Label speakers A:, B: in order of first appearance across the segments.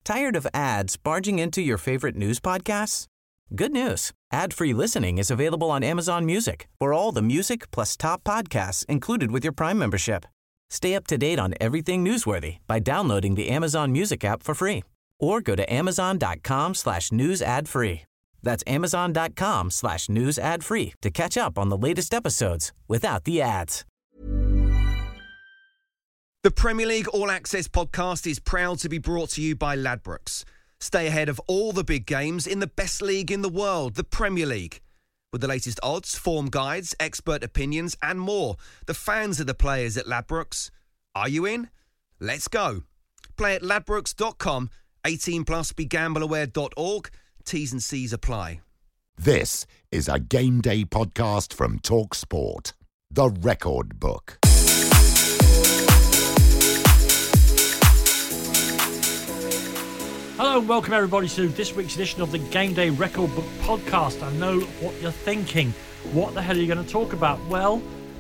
A: Tired of ads barging into your favorite news podcasts? Good news. Ad-free listening is available on Amazon Music for all the music plus top podcasts included with your Prime membership. Stay up to date on everything newsworthy by downloading the Amazon Music app for free or go to amazon.com/news ad free. That's amazon.com/news ad free to catch up on the latest episodes without the ads.
B: The Premier League All Access podcast is proud to be brought to you by Ladbrokes. Stay ahead of all the big games in the best league in the world, the Premier League. With the latest odds, form guides, expert opinions and more, the fans are the players at Ladbrokes. Are you in? Let's go. Play at ladbrokes.com, 18 plus, begambleaware.org. T's and C's apply.
C: This is a Game Day podcast from TalkSport. The Record Book.
D: Hello and welcome everybody to this week's edition of the Game Day Record Book podcast. I know what you're thinking. What the hell are you going to talk about? Well,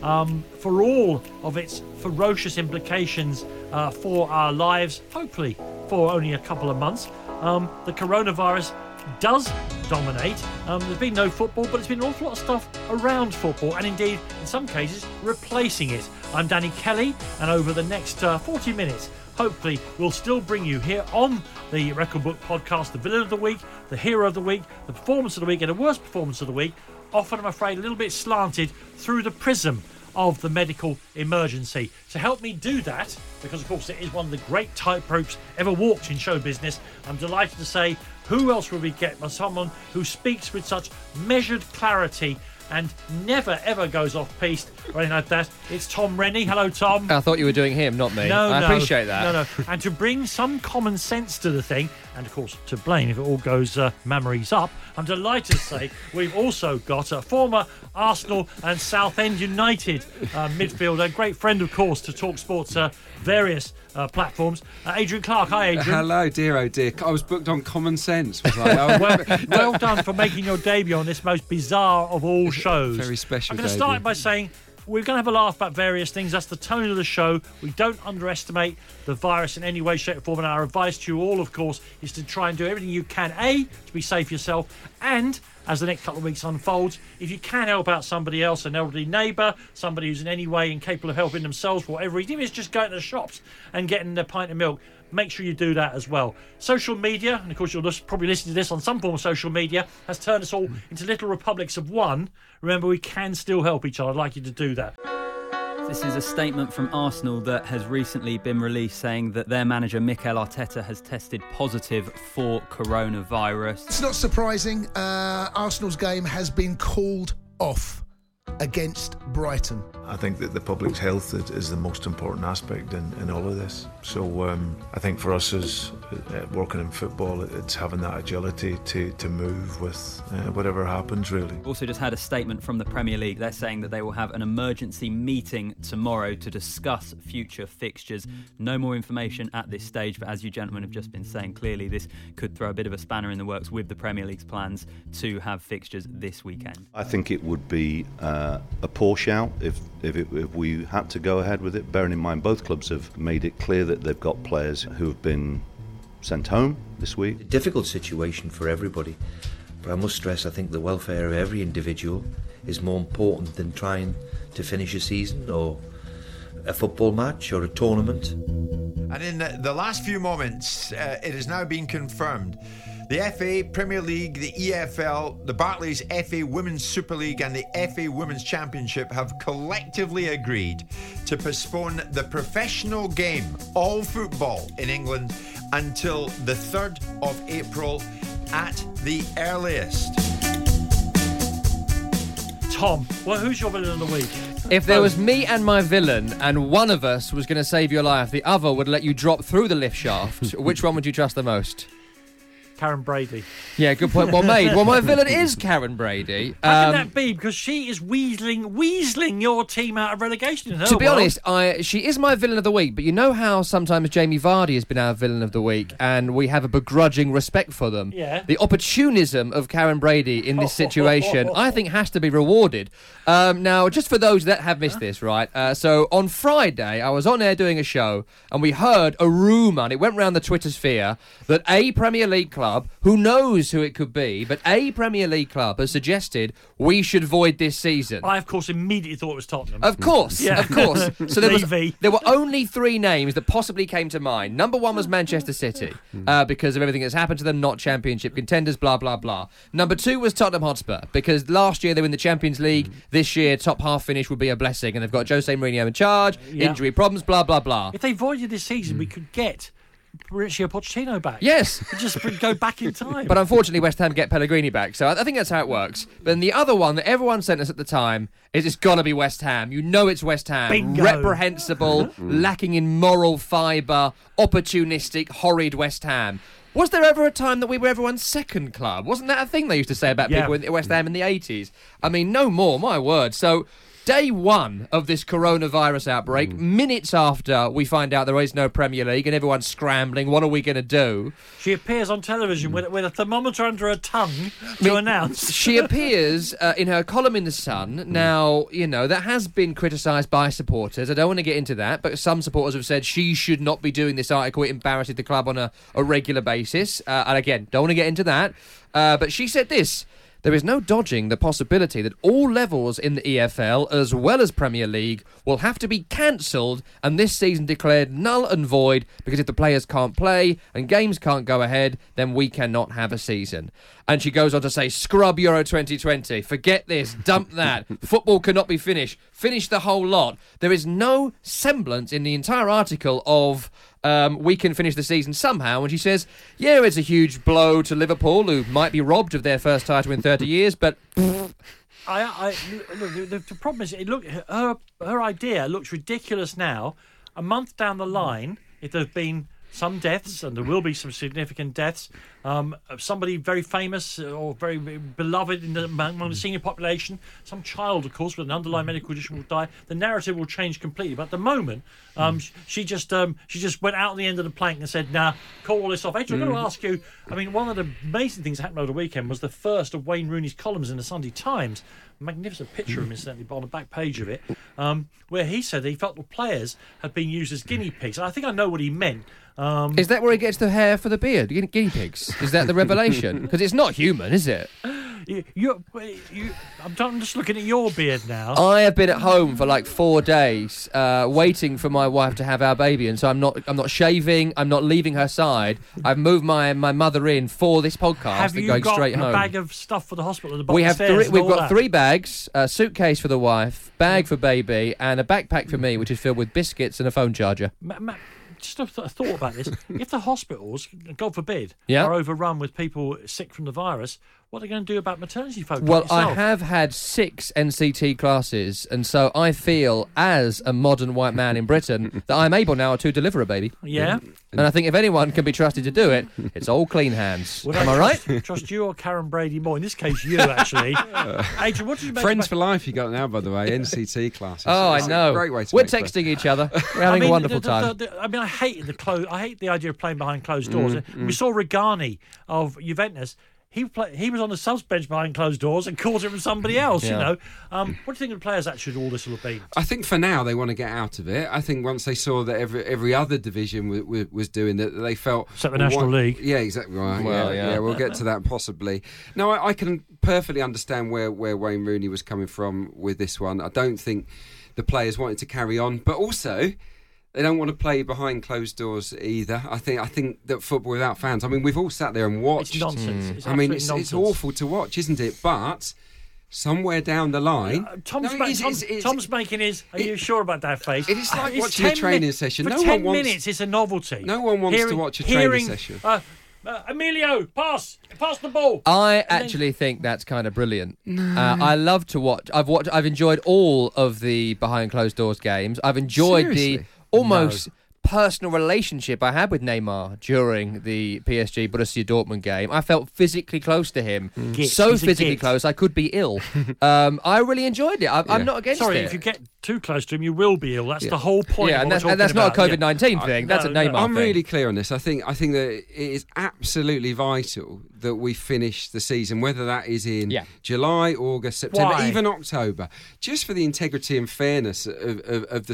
D: for all of its ferocious implications for our lives, hopefully for only a couple of months, the coronavirus does dominate. There's been no football, but there's been an awful lot of stuff around football and indeed, in some cases, replacing it. I'm Danny Kelly, and over the next 40 minutes, hopefully we'll still bring you here on the Record Book podcast the villain of the week, the hero of the week, the performance of the week and the worst performance of the week, often I'm afraid a little bit slanted through the prism of the medical emergency. To help me do that, because of course it is one of the great tightropes ever walked in show business, I'm delighted to say who else will we get but someone who speaks with such measured clarity and never ever goes off piste or anything like that. It's Tom Rennie. Hello, Tom.
E: I thought you were doing him, not me.
D: No,
E: I appreciate that.
D: No. And to bring some common sense to the thing, and of course to blame if it all goes mammaries up, I'm delighted to say we've also got a former Arsenal and Southend United midfielder, great friend of course to TalkSport's various platforms, Adrian Clark. Hi, Adrian.
F: Hello, dear, oh dear. I was booked on Common Sense. Was like,
D: well done for making your debut on this most bizarre of all shows.
F: Very special.
D: I'm going to start by saying we're going to have a laugh about various things. That's the tone of the show. We don't underestimate the virus in any way, shape or form, and our advice to you all, of course, is to try and do everything you can, A, to be safe yourself, and as the next couple of weeks unfolds, if you can help out somebody else, an elderly neighbour, somebody who's in any way incapable of helping themselves for whatever reason, even if it's just going to the shops and getting a pint of milk, make sure you do that as well. Social media, and of course you'll probably listen to this on some form of social media, has turned us all into little republics of one. Remember, we can still help each other. I'd like you to do that.
G: This is a statement from Arsenal that has recently been released saying that their manager Mikel Arteta has tested positive for coronavirus.
H: It's not surprising. Arsenal's game has been called off against Brighton.
I: I think that the public's health is the most important aspect in all of this. So I think for us as working in football, it's having that agility to move with whatever happens, really.
G: Also just had a statement from the Premier League. They're saying that they will have an emergency meeting tomorrow to discuss future fixtures. No more information at this stage, but as you gentlemen have just been saying, clearly this could throw a bit of a spanner in the works with the Premier League's plans to have fixtures this weekend.
J: I think it would be a poor shout if we had to go ahead with it, bearing in mind both clubs have made it clear that they've got players who have been sent home this week.
K: A difficult situation for everybody, but I must stress I think the welfare of every individual is more important than trying to finish a season or a football match or a tournament.
L: And in the last few moments, it has now been confirmed. The FA, Premier League, the EFL, the Barclays FA Women's Super League and the FA Women's Championship have collectively agreed to postpone the professional game, all football in England, until the 3rd of April at the earliest.
D: Tom, well, who's your villain of the week?
E: If there was me and my villain and one of us was going to save your life, the other would let you drop through the lift shaft, which one would you trust the most?
D: Karen Brady.
E: Yeah, good point. Well made. Well, my villain is Karen Brady.
D: How can that be? Because she is weaseling your team out of relegation in her
E: To be
D: world.
E: honest, she is my villain of the week, but you know how sometimes Jamie Vardy has been our villain of the week and we have a begrudging respect for them?
D: Yeah.
E: The opportunism of Karen Brady in this situation, I think, has to be rewarded. Now, just for those that have missed this, right? So on Friday, I was on air doing a show and we heard a rumour, and it went round the Twitter sphere, that a Premier League club, who knows who it could be, but a Premier League club has suggested we should void this season.
D: I, of course, immediately thought it was Tottenham.
E: Of course,
D: Yeah.
E: of course. So
D: Levy.
E: there were only 3 names that possibly came to mind. Number 1 was Manchester City, because of everything that's happened to them, not championship contenders, blah, blah, blah. Number 2 was Tottenham Hotspur, because last year they were in the Champions League. This year, top half finish would be a blessing, and they've got Jose Mourinho in charge, injury problems, blah, blah, blah.
D: If they voided this season, we could get Mauricio Pochettino back.
E: Yes.
D: Just go back in time.
E: But unfortunately, West Ham get Pellegrini back, so I think that's how it works. But then the other one that everyone sent us at the time is it's got to be West Ham. You know it's West Ham.
D: Bingo.
E: Reprehensible, lacking in moral fibre, opportunistic, horrid West Ham. Was there ever a time that we were everyone's second club? Wasn't that a thing they used to say about people in West Ham in the 80s? I mean, no more, my word. So day 1 of this coronavirus outbreak, minutes after we find out there is no Premier League and everyone's scrambling, what are we going to do?
D: She appears on television with a thermometer under her tongue to announce.
E: She appears in her column in The Sun. Now, you know, that has been criticised by supporters. I don't want to get into that, but some supporters have said she should not be doing this article. It embarrasses the club on a regular basis. And again, don't want to get into that. But she said this: there is no dodging the possibility that all levels in the EFL, as well as Premier League, will have to be cancelled and this season declared null and void, because if the players can't play and games can't go ahead, then we cannot have a season. And she goes on to say, scrub Euro 2020, forget this, dump that, football cannot be finished, finish the whole lot. There is no semblance in the entire article of we can finish the season somehow. And she says, yeah, it's a huge blow to Liverpool, who might be robbed of their first title in 30 years, but...
D: Look, the problem is, her idea looks ridiculous now. A month down the line, if there have been some deaths, and there will be some significant deaths, somebody very famous or very beloved among the senior population, some child, of course, with an underlying medical condition will die, the narrative will change completely. But at the moment, she just went out on the end of the plank and said, nah, call all this off. Adrian, I'm going to ask you, I mean, one of the amazing things that happened over the weekend was the first of Wayne Rooney's columns in the Sunday Times. A magnificent picture of him, incidentally, on the back page of it, where he said that he felt the players had been used as guinea pigs. I think I know what he meant.
E: Is that where he gets the hair for the beard? Guinea pigs? Is that the revelation? Because it's not human, is it?
D: I'm just looking at your beard now.
E: I have been at home for like 4 days, waiting for my wife to have our baby, and so I'm not shaving. I'm not leaving her side. I've moved my mother in for this podcast.
D: Have you
E: going
D: got
E: straight
D: a
E: home.
D: bag of stuff for the hospital at the bottom of the stairs?
E: We've got 3 bags: a suitcase for the wife, bag for baby, and a backpack for me, which is filled with biscuits and a phone charger.
D: Just a thought about this. If the hospitals, God forbid,
E: Yeah.
D: are overrun with people sick from the virus, what are they going to do about maternity folk? like
E: Well, I
D: yourself?
E: have had 6 NCT classes, and so I feel, as a modern white man in Britain, that I'm able now to deliver a baby.
D: Yeah.
E: And I think if anyone can be trusted to do it, it's all clean hands.
D: Would
E: Am I right?
D: Trust you or Karen Brady more? In this case, you, actually. Adrian, what did you make
F: Friends
D: about...
F: for life you got now, by the way, NCT classes.
E: Oh,
F: It's
E: I know.
F: a great way to
E: We're
F: make friends.
E: texting each other. We're having a wonderful time.
D: I hate I hate the idea of playing behind closed doors. We saw Regani of Juventus. He was on the subs bench behind closed doors and caught it from somebody else.
E: Yeah.
D: You know, what do you think of the players' attitude? All this will have been.
F: I think for now they want to get out of it. I think once they saw that every other division was doing that, they felt...
D: Except the National League.
F: Yeah, exactly right.
E: Well, yeah.
F: We'll get to that possibly. No, I can perfectly understand where Wayne Rooney was coming from with this one. I don't think the players wanted to carry on, but also... they don't want to play behind closed doors either. I think that football without fans. I mean, we've all sat there and watched.
D: It's nonsense. It's
F: I mean,
D: absolute
F: it's
D: nonsense.
F: awful to watch, isn't it? But somewhere down the line,
D: Tom's making his. Are you sure about that face?
F: It's like watching a training session.
D: For
F: No
D: 10
F: one wants.
D: minutes, it's a novelty.
F: No one wants to watch a training session.
D: Emilio, pass the ball.
E: I actually think that's kind of brilliant. I love to watch. I've enjoyed all of the behind closed doors games. I've enjoyed
F: Seriously?
E: the almost personal relationship I had with Neymar during the PSG Borussia Dortmund game. I felt physically close to him.
D: He's
E: So
D: a
E: physically
D: git.
E: close, I could be ill. I really enjoyed it. I'm not against
D: Sorry,
E: it.
D: if you get too close to him, you will be ill. That's the whole point.
E: Yeah,
D: of
E: and
D: what
E: that's
D: we're
E: not a
D: talking about.
E: COVID-19 thing. That's a Neymar
F: I'm
E: thing.
F: really clear on this. I think that it is absolutely vital that we finish the season, whether that is in July, August, September,
D: Why?
F: even October, just for the integrity and fairness of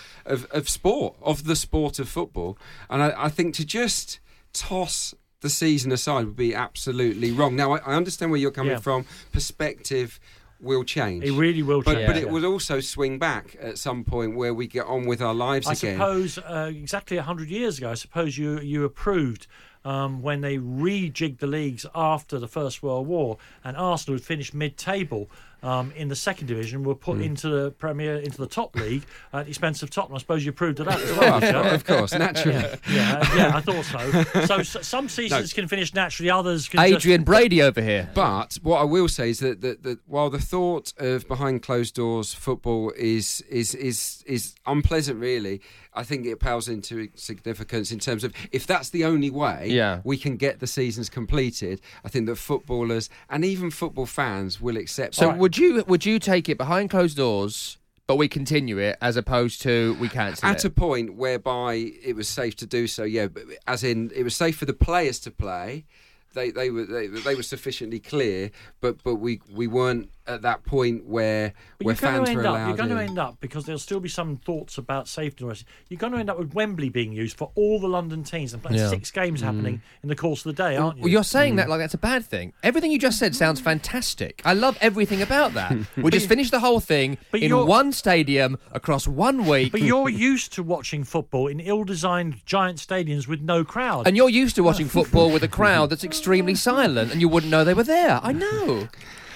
F: the sport of football. And I think to just toss the season aside would be absolutely wrong. Now, I understand where you're coming from. Perspective will change.
D: It really will change.
F: But it will also swing back at some point where we get on with our lives again.
D: I suppose exactly 100 years ago, I suppose you approved when they rejigged the leagues after the First World War, and Arsenal had finished mid-table in the second division, were put into the into the top league at the expense of Tottenham. I suppose you approved of that as well.
F: Of course, naturally.
D: Yeah, I thought so. So some seasons can finish naturally, others can
E: Adrian Brady over here.
F: But what I will say is that while the thought of behind closed doors football is unpleasant, really, I think it pales into significance in terms of if that's the only way we can get the seasons completed. I think that footballers and even football fans will accept.
E: So would you take it behind closed doors, but we continue it, as opposed to we cancel it?
F: At a point whereby it was safe to do so, but as in it was safe for the players to play. They were sufficiently clear, but we weren't at that point where fans were allowed.
D: You're going to end up, because there'll still be some thoughts about safety. You're going to end up with Wembley being used for all the London teams and playing 6 games happening in the course of the day, aren't you?
E: Well, you're saying that like that's a bad thing. Everything you just said sounds fantastic. I love everything about that. We just finished the whole thing in one stadium across 1 week.
D: But you're used to watching football in ill-designed giant stadiums with no crowd.
E: And you're used to watching football with a crowd that's extremely silent, and you wouldn't know they were there. I know.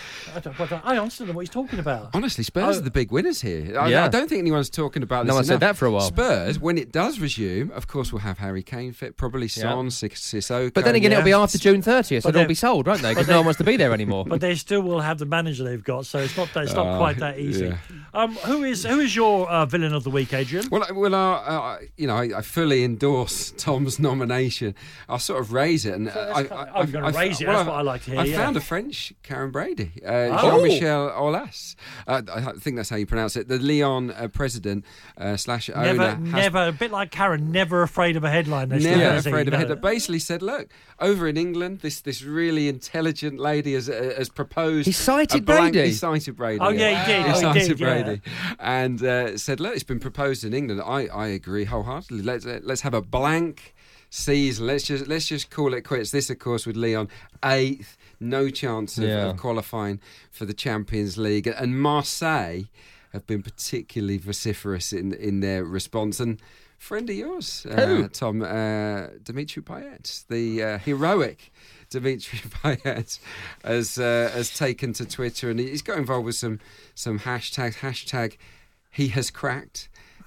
D: I honestly don't know what he's talking about.
F: Honestly, Spurs are the big winners here. I don't think anyone's talking about this.
E: No one said
F: enough.
E: that for a while.
F: Spurs, when it does resume, of course, we'll have Harry Kane fit, probably Son, Sissoko.
E: But then again, it'll be after June 30th, so they'll be sold, won't they? Because no one wants to be there anymore.
D: But they still will have the manager they've got, so it's not quite that easy. Who is your villain of the week, Adrian?
F: I fully endorse Tom's nomination. I'll sort of raise it, and
D: I'm going to raise it. That's what I like to hear.
F: I found a French Karen Brady, Jean-Michel Aulas. I think that's how you pronounce it. The Lyon president slash owner.
D: Never, a bit like Karen, never afraid of a headline.
F: Never afraid of a headline. Basically said, look, over in England, this really intelligent lady has proposed.
E: He cited Brady.
F: He cited Brady.
D: Oh yeah, he did.
F: He cited Brady, and said, look, it's been proposed in England. I agree wholeheartedly. Let's have a blank season. Let's just call it quits. This, of course, with Lyon 8th. No chance of qualifying for the Champions League. And Marseille have been particularly vociferous in their response. And friend of yours, Tom, Dimitri Payet, the heroic Dimitri Payet, has taken to Twitter, and he's got involved with some hashtags. Hashtag he has cracked.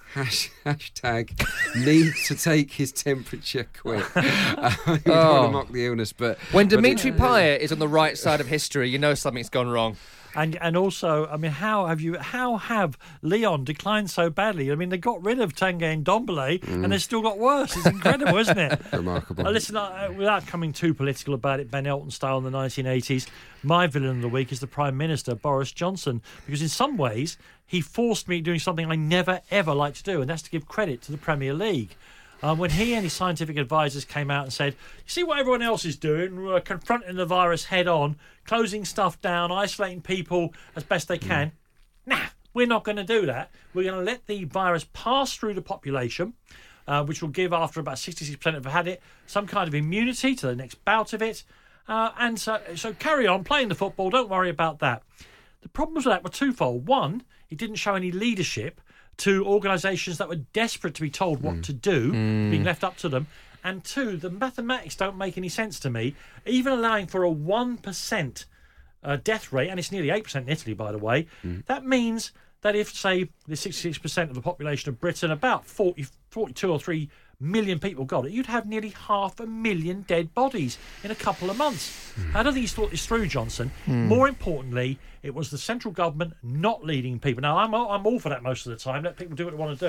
F: Hashtag need to take his temperature quick. We don't want to mock the illness, but
E: when Dimitri Payet is on the right side of history, you know something's gone wrong.
D: And also, I mean, how have Lyon declined so badly? I mean, they got rid of Tanguy Ndombele, and they still got worse. It's incredible, isn't it?
F: Remarkable.
D: Listen, without coming too political about it, Ben Elton style in the 1980s, my villain of the week is the Prime Minister, Boris Johnson, because in some ways he forced me doing something I never ever like to do, and that's to give credit to the Premier League. When he and his scientific advisors came out and said, you see what everyone else is doing, confronting the virus head on, closing stuff down, isolating people as best they can. Nah, we're not going to do that. We're going to let the virus pass through the population, which will give, after about 66% have had it, some kind of immunity to the next bout of it. And so carry on playing the football. Don't worry about that. The problems with that were twofold. One, it didn't show any leadership to organisations that were desperate to be told what to do, being left up to them. And two, the mathematics don't make any sense to me. Even allowing for a 1% death rate, and it's nearly 8% in Italy, by the way, that means that if, say, the 66% of the population of Britain, about 42 or 3 million people got it, you'd have nearly 500,000 dead bodies in a couple of months. I don't think he's thought this through, Johnson. More importantly, it was the central government not leading people. Now, I'm all for that most of the time. Let people do what they want to do.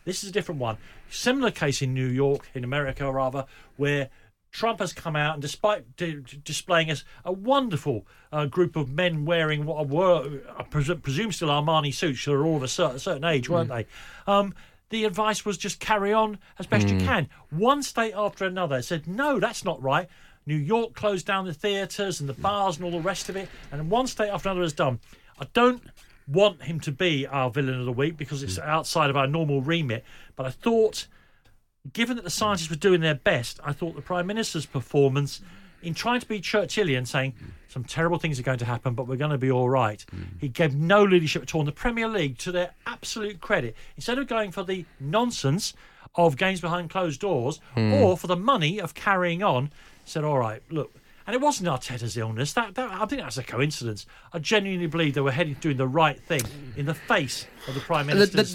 D: This is a different one. Similar case in New York, in America rather, where Trump has come out and despite displaying as a wonderful group of men wearing what were, I presume still Armani suits, that are all of a certain age, weren't they? The advice was just carry on as best you can. One state after another said, no, that's not right. New York closed down the theatres and the bars and all the rest of it, and one state after another has done. I don't want him to be our villain of the week because it's outside of our normal remit, but I thought, given that the scientists were doing their best, I thought the Prime Minister's performance in trying to be Churchillian, saying some terrible things are going to happen, but we're going to be all right. He gave no leadership at all. And the Premier League, to their absolute credit, instead of going for the nonsense of games behind closed doors or for the money of carrying on, said, all right, look. And it wasn't Arteta's illness. That I think that's a coincidence. I genuinely believe they were doing the right thing in the face of the Prime Minister's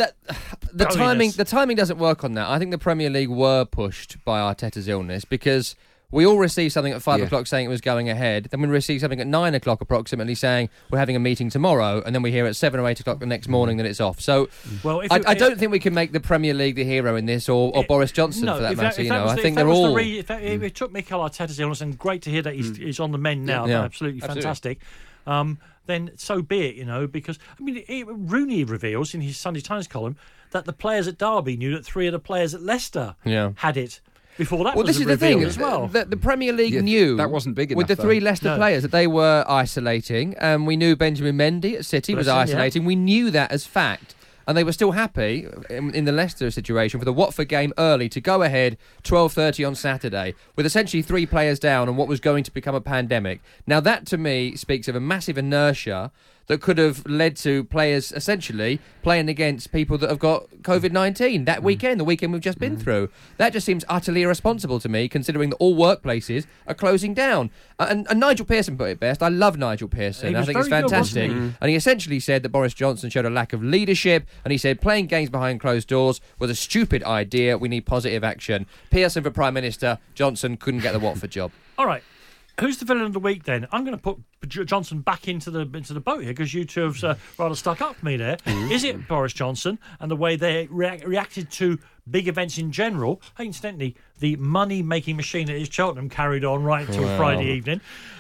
E: the timing doesn't work on that. I think the Premier League were pushed by Arteta's illness because we all received something at 5 o'clock saying it was going ahead. Then we received something at 9 o'clock approximately saying we're having a meeting tomorrow. And then we hear at 7 or 8 o'clock the next morning that it's off. So I don't think we can make the Premier League the hero in this or Boris Johnson for that matter. I think they're all...
D: If it took Mikel Arteta's illness, and great to hear that he's on the mend now, absolutely fantastic, then so be it, because, Rooney reveals in his Sunday Times column that the players at Derby knew that 3 of the players at Leicester had it. Before that
E: this is the thing as well. The Premier League knew
F: that wasn't big enough
E: with the 3 Leicester players that they were isolating, and we knew Benjamin Mendy at City was isolating. We knew that as fact, and they were still happy in the Leicester situation for the Watford game early to go ahead 12:30 on Saturday with essentially 3 players down on what was going to become a pandemic. Now that to me speaks of a massive inertia that could have led to players essentially playing against people that have got COVID-19 that weekend, the weekend we've just been through. That just seems utterly irresponsible to me, considering that all workplaces are closing down. And Nigel Pearson put it best. I love Nigel Pearson. I think it's fantastic. And he essentially said that Boris Johnson showed a lack of leadership, and he said playing games behind closed doors was a stupid idea. We need positive action. Pearson for Prime Minister. Johnson couldn't get the Watford job.
D: All right. Who's the villain of the week then? I'm going to put Johnson back into the boat here because you two have rather stuck up for me there. Is it Boris Johnson and the way they reacted to big events in general? Incidentally, the money-making machine that is Cheltenham carried on right until Friday evening.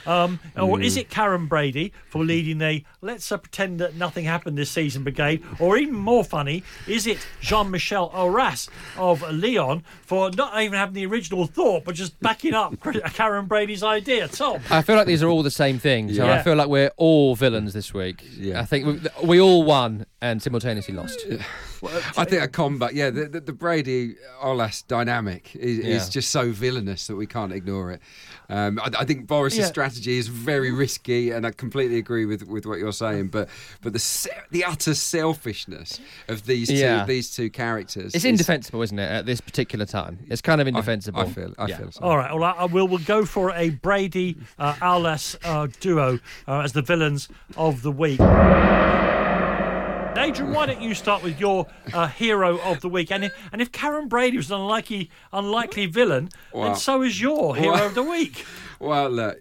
D: Or is it Karen Brady for leading the let's pretend that nothing happened this season brigade? Or even more funny, is it Jean-Michel Aulas of Lyon for not even having the original thought but just backing up Karen Brady's idea? Tom?
E: I feel like these are all the same things. I feel like we're all villains this week. I think we all won and simultaneously lost.
F: I think a combat, the Brady-Aulas dynamic is just so villainous that we can't ignore it. I think Boris's strategy is very risky, and I completely agree with what you're saying. But the utter selfishness of these two characters,
E: it's indefensible, isn't it? At this particular time, it's kind of indefensible.
F: I feel so.
D: All right, well, we'll go for a Brady Aulas duo as the villains of the week. Adrian, why don't you start with your hero of the week? And if Karen Brady was an unlikely villain, then so is your hero of the week.
F: Well, look,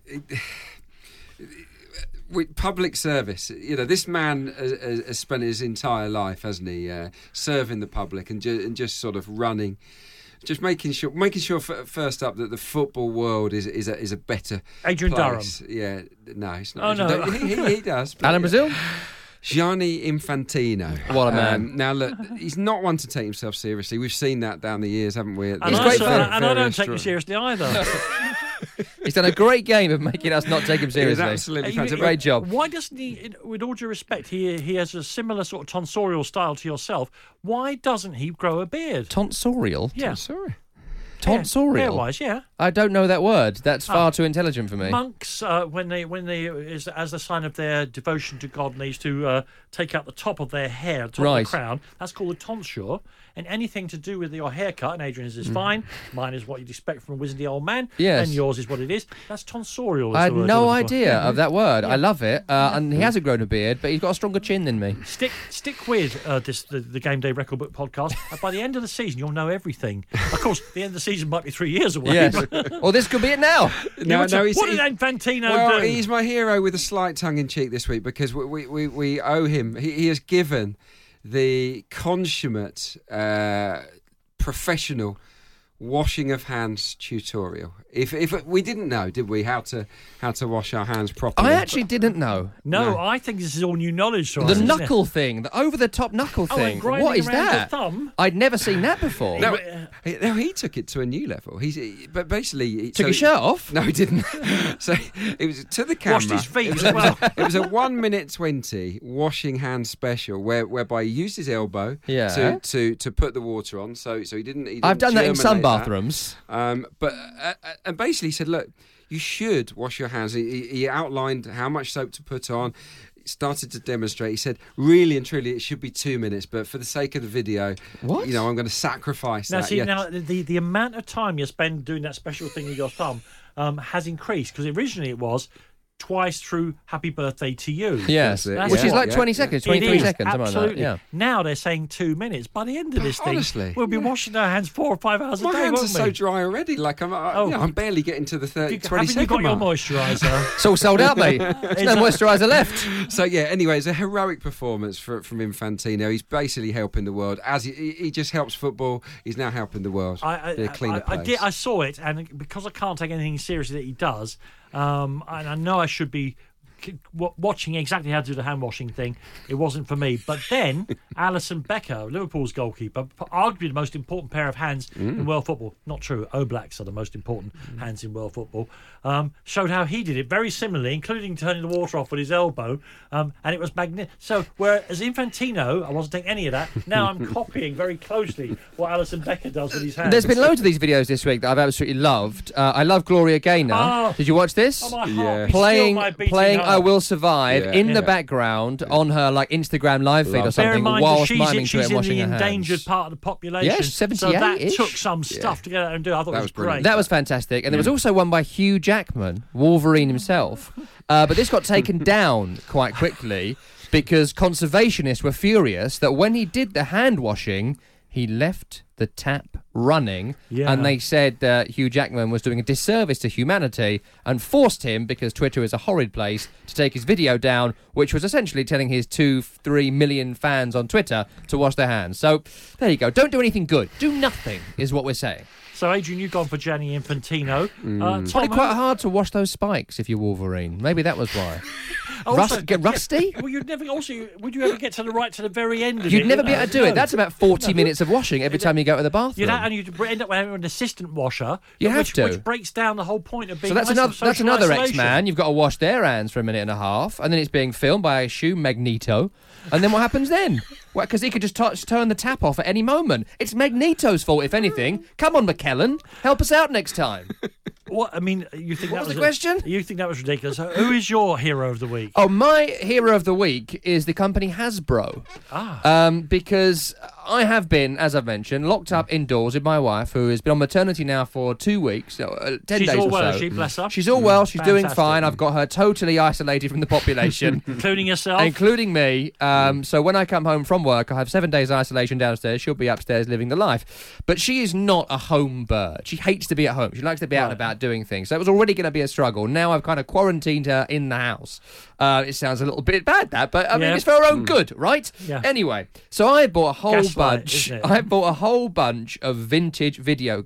F: with public service, this man has spent his entire life, hasn't he, serving the public and just sort of running. Just making sure first up that the football world is a better
D: Adrian
F: place.
D: Durham.
F: Yeah, no, it's not.
D: Oh, no.
F: He does.
E: Alan Brazil?
F: Gianni Infantino.
E: What a man.
F: Now, look, he's not one to take himself seriously. We've seen that down the years, haven't we?
E: He's great fun.
D: And I don't take him seriously either.
E: He's done a great game of making us not take him seriously.
F: He's absolutely fantastic.
E: Great job.
D: Why doesn't he, with all due respect, he has a similar sort of tonsorial style to yourself, why doesn't he grow a beard?
E: Tonsorial?
D: Yeah.
E: Tonsorial?
D: Hair-wise, yeah.
E: I don't know that word. That's far too intelligent for me.
D: Monks, when they as a sign of their devotion to God, they used to take out the top of their hair, top of the crown. That's called a tonsure. And anything to do with your haircut, and Adrian's is fine. Mine is what you'd expect from a wizardy old man.
E: Yes.
D: And yours is what it is. That's tonsorial.
E: I had no idea of that word. I love it. And he hasn't grown a beard, but he's got a stronger chin than me.
D: Stick with the Game Day Record Book podcast. By the end of the season, you'll know everything. Of course, the end of the season might be 3 years away.
E: Yes. Well, this could be it now.
D: What did Infantino do?
F: He's my hero with a slight tongue in cheek this week because we owe him. He has given the consummate professional washing of hands tutorial. If we didn't know, did we, how to wash our hands properly?
E: I actually didn't know.
D: No, I think this is all new knowledge to us.
E: The knuckle thing, the over-the-top knuckle thing. What is that? I'd never seen that before.
F: No, he took it to a new level. But basically...
E: Took his shirt off?
F: No, he didn't. So it was to the camera.
D: Washed his feet as well.
F: It was a 1 minute 20 washing hands special whereby he used his elbow to put the water on. So he didn't
E: I've done that in some
F: germinate
E: bathrooms.
F: And basically he said, look, you should wash your hands. He outlined how much soap to put on, started to demonstrate. He said, really and truly, it should be 2 minutes, but for the sake of the video, I'm going to sacrifice that.
D: Now, the amount of time you spend doing that special thing with your thumb has increased, because originally it was twice through Happy Birthday to You.
E: Yes, which is like 20 seconds, 23 seconds, something
D: absolutely.
E: like that. Yeah.
D: Now they're saying 2 minutes. By the end of this thing,
F: honestly,
D: we'll be washing our hands 4 or 5 hours a
F: My
D: day,
F: hands
D: won't
F: are so
D: we?
F: dry already. Like I'm barely getting to the 20
D: Haven't
F: second
D: you got your
F: mark.
D: moisturiser?
E: It's all sold out, mate. There's no moisturiser left.
F: So anyway, it's a heroic performance from Infantino. He's basically helping the world. As he just helps football, he's now helping the world be a cleaner place.
D: I saw it, and because I can't take anything seriously that he does, and I know I should be watching exactly how to do the hand washing thing, it wasn't for me. But then Alisson Becker, Liverpool's goalkeeper, arguably the most important pair of hands in world football. Not true, Oblaks are the most important hands in world football. Showed how he did it very similarly, including turning the water off with his elbow, and it was magnificent. So whereas Infantino, I wasn't taking any of that, now I'm copying very closely what Alisson Becker does with his hands.
E: There's been loads of these videos this week that I've absolutely loved. I love Gloria Gaynor. Did you watch this?
D: Oh, my heart.
E: Playing
D: heart.
E: I Will Survive in the background on her Instagram live feed or something.
D: Bear in mind
E: whilst
D: that
E: miming to it
D: she's
E: and
D: in
E: washing
D: the
E: her hands.
D: endangered part of the population.
E: Yes, 78-ish.
D: So that took some stuff to get out and do. I thought it was great.
E: That was fantastic. And there was also one by Hugh Jackman, Wolverine himself. But this got taken down quite quickly because conservationists were furious that when he did the hand washing, he left the tap running, and they said that Hugh Jackman was doing a disservice to humanity and forced him, because Twitter is a horrid place, to take his video down, which was essentially telling his 2-3 million fans on Twitter to wash their hands. So there you go. Don't do anything good. Do nothing is what we're saying.
D: So, Adrian, you've gone for Gianni Infantino.
E: It's probably quite hard to wash those spikes if you're Wolverine. Maybe that was why. Get rusty?
D: Well, you'd never. Also, would you ever get to the very end of it?
E: You'd never be able to do it. That's about 40 minutes of washing every time you go to the bathroom.
D: And you'd end up having an assistant washer.
E: Which
D: breaks down the whole point of being.
E: So that's another X-Man. You've got to wash their hands for a minute and a half, and then it's being filmed by, I assume, Magneto. And then what happens then? Well, because he could just turn the tap off at any moment. It's Magneto's fault, if anything. Come on, McKellen. Help us out next time.
D: What? I mean, you think
E: what
D: that
E: was the question?
D: You think that was ridiculous. Who is your hero of the week?
E: Oh, my hero of the week is the company Hasbro. Because I have been, as I've mentioned, locked up indoors with my wife, who has been on maternity now for 2 weeks, 10 days or so.
D: She's all well, is she? Bless her.
E: She's all well. She's doing fine. I've got her totally isolated from the population.
D: Including yourself?
E: Including me. So when I come home from work, I have 7 days isolation downstairs. She'll be upstairs living the life. But she is not a home bird. She hates to be at home. She likes to be out and about doing things. So it was already going to be a struggle. Now I've kind of quarantined her in the house. It sounds a little bit bad, that, but I mean, it's for her own good, right?
D: Yeah.
E: Anyway, so I bought a whole
D: bunch.
E: I bought a whole bunch of vintage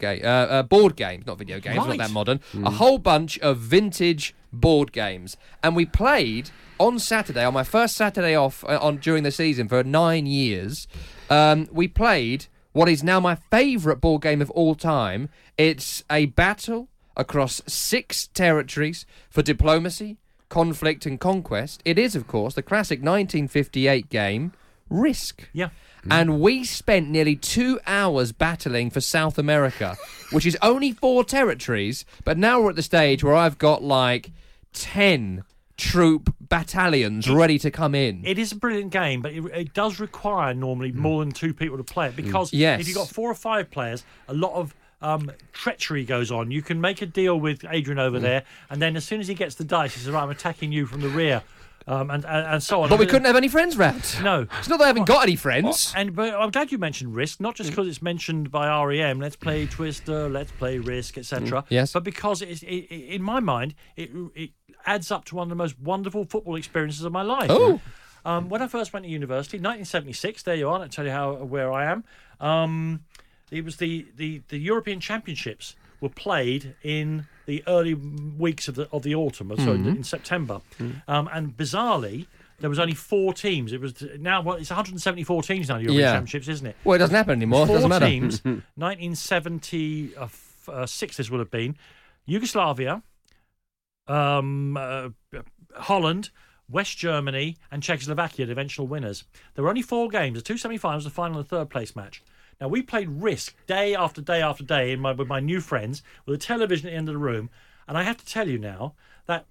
E: board games, not video games, not that modern. A whole bunch of vintage board games, and we played on Saturday, on my first Saturday off during the season for 9 years. We played what is now my favourite board game of all time. It's a battle across 6 territories for diplomacy, conflict and conquest. It is, of course, the classic 1958 game, Risk.
D: Yeah.
E: And we spent nearly 2 hours battling for South America, which is only 4 territories, but now we're at the stage where I've got like 10 troop battalions ready to come in.
D: It is a brilliant game, but it does require normally more than 2 people to play it, because if you've got 4 or 5 players, a lot of treachery goes on. You can make a deal with Adrian over there, and then as soon as he gets the dice, he says, right, I'm attacking you from the rear. And so on.
E: But we couldn't have any friends round.
D: No.
E: It's not that I haven't got any friends.
D: But I'm glad you mentioned Risk, not just because it's mentioned by REM, let's play Twister, let's play Risk, etc.
E: Yes.
D: But because, in my mind, it adds up to one of the most wonderful football experiences of my life.
E: Oh.
D: when I first went to university, 1976. There you are. I'll tell you where I am. It was the European Championships were played in the early weeks of the autumn, so in September, and bizarrely. There was only 4 teams. It was it's 174 teams now. The European Championships, isn't it?
E: Well, it doesn't happen anymore.
D: 4
E: it doesn't matter.
D: teams. 1976. This would have been Yugoslavia, Holland, West Germany, and Czechoslovakia, the eventual winners. There were only 4 games: the 2 semi-finals, the final, and the third place match. Now we played Risk day after day after day with my new friends with a television at the end of the room, and I have to tell you now that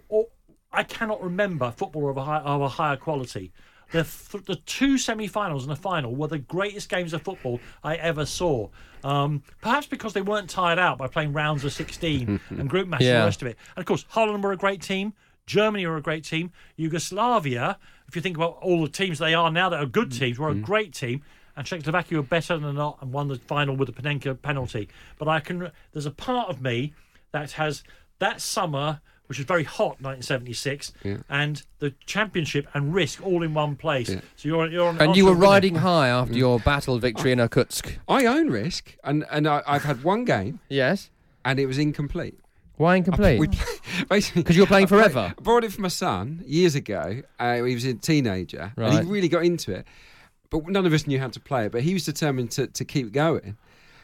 D: I cannot remember football of a higher quality. The 2 semi-finals and the final were the greatest games of football I ever saw. Perhaps because they weren't tired out by playing rounds of 16 and group matches and the rest of it. And of course, Holland were a great team. Germany were a great team. Yugoslavia, if you think about all the teams they are now that are good teams, were a great team. And Czechoslovakia were better than not and won the final with a Panenka penalty. But there's a part of me that has that summer, which was very hot, 1976, and the championship and Risk all in one place. Yeah. So you're on.
E: And you were riding high after your battle victory in Irkutsk.
F: I own Risk, and I've had one game.
E: Yes,
F: and it was incomplete.
E: Why incomplete?
F: Basically,
E: because you were playing forever.
F: I brought it for my son years ago. He was a teenager, and he really got into it. But none of us knew how to play it. But he was determined to keep going.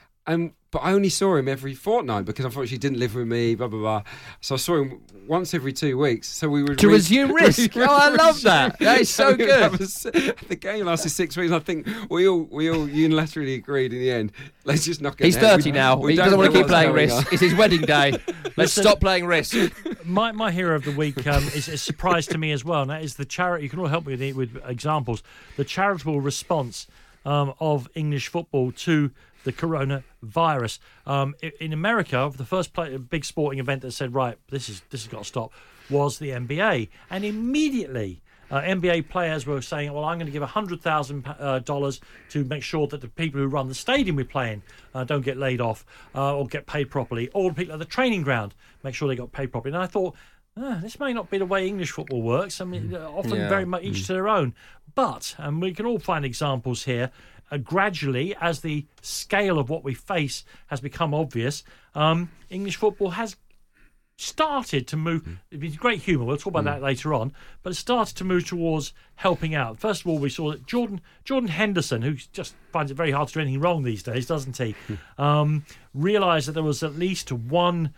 F: But I only saw him every fortnight because unfortunately he didn't live with me, blah, blah, blah. So I saw him once every 2 weeks. So we would
E: resume Risk. Oh, I love that. That is so good.
F: The game lasted 6 weeks. I think we all unilaterally agreed in the end. Let's just knock it out.
E: He's 30 now. He doesn't want to keep playing Risk. It's his wedding day. Let's stop playing Risk.
D: My hero of the week is a surprise to me as well, and that is the charity. You can all help me with examples. The charitable response of English football to the coronavirus. In America, the first big sporting event that said, right, this has got to stop, was the NBA. And immediately, NBA players were saying, well, I'm going to give $100,000 to make sure that the people who run the stadium we play in don't get laid off or get paid properly. Or the people at the training ground, make sure they got paid properly. And I thought, this may not be the way English football works. I mean, often very much each to their own. But, and we can all find examples here, gradually, as the scale of what we face has become obvious, English football has started to move. It's great humour. We'll talk about that later on. But it started to move towards helping out. First of all, we saw that Jordan Henderson, who just finds it very hard to do anything wrong these days, doesn't he? Realised that there was at least one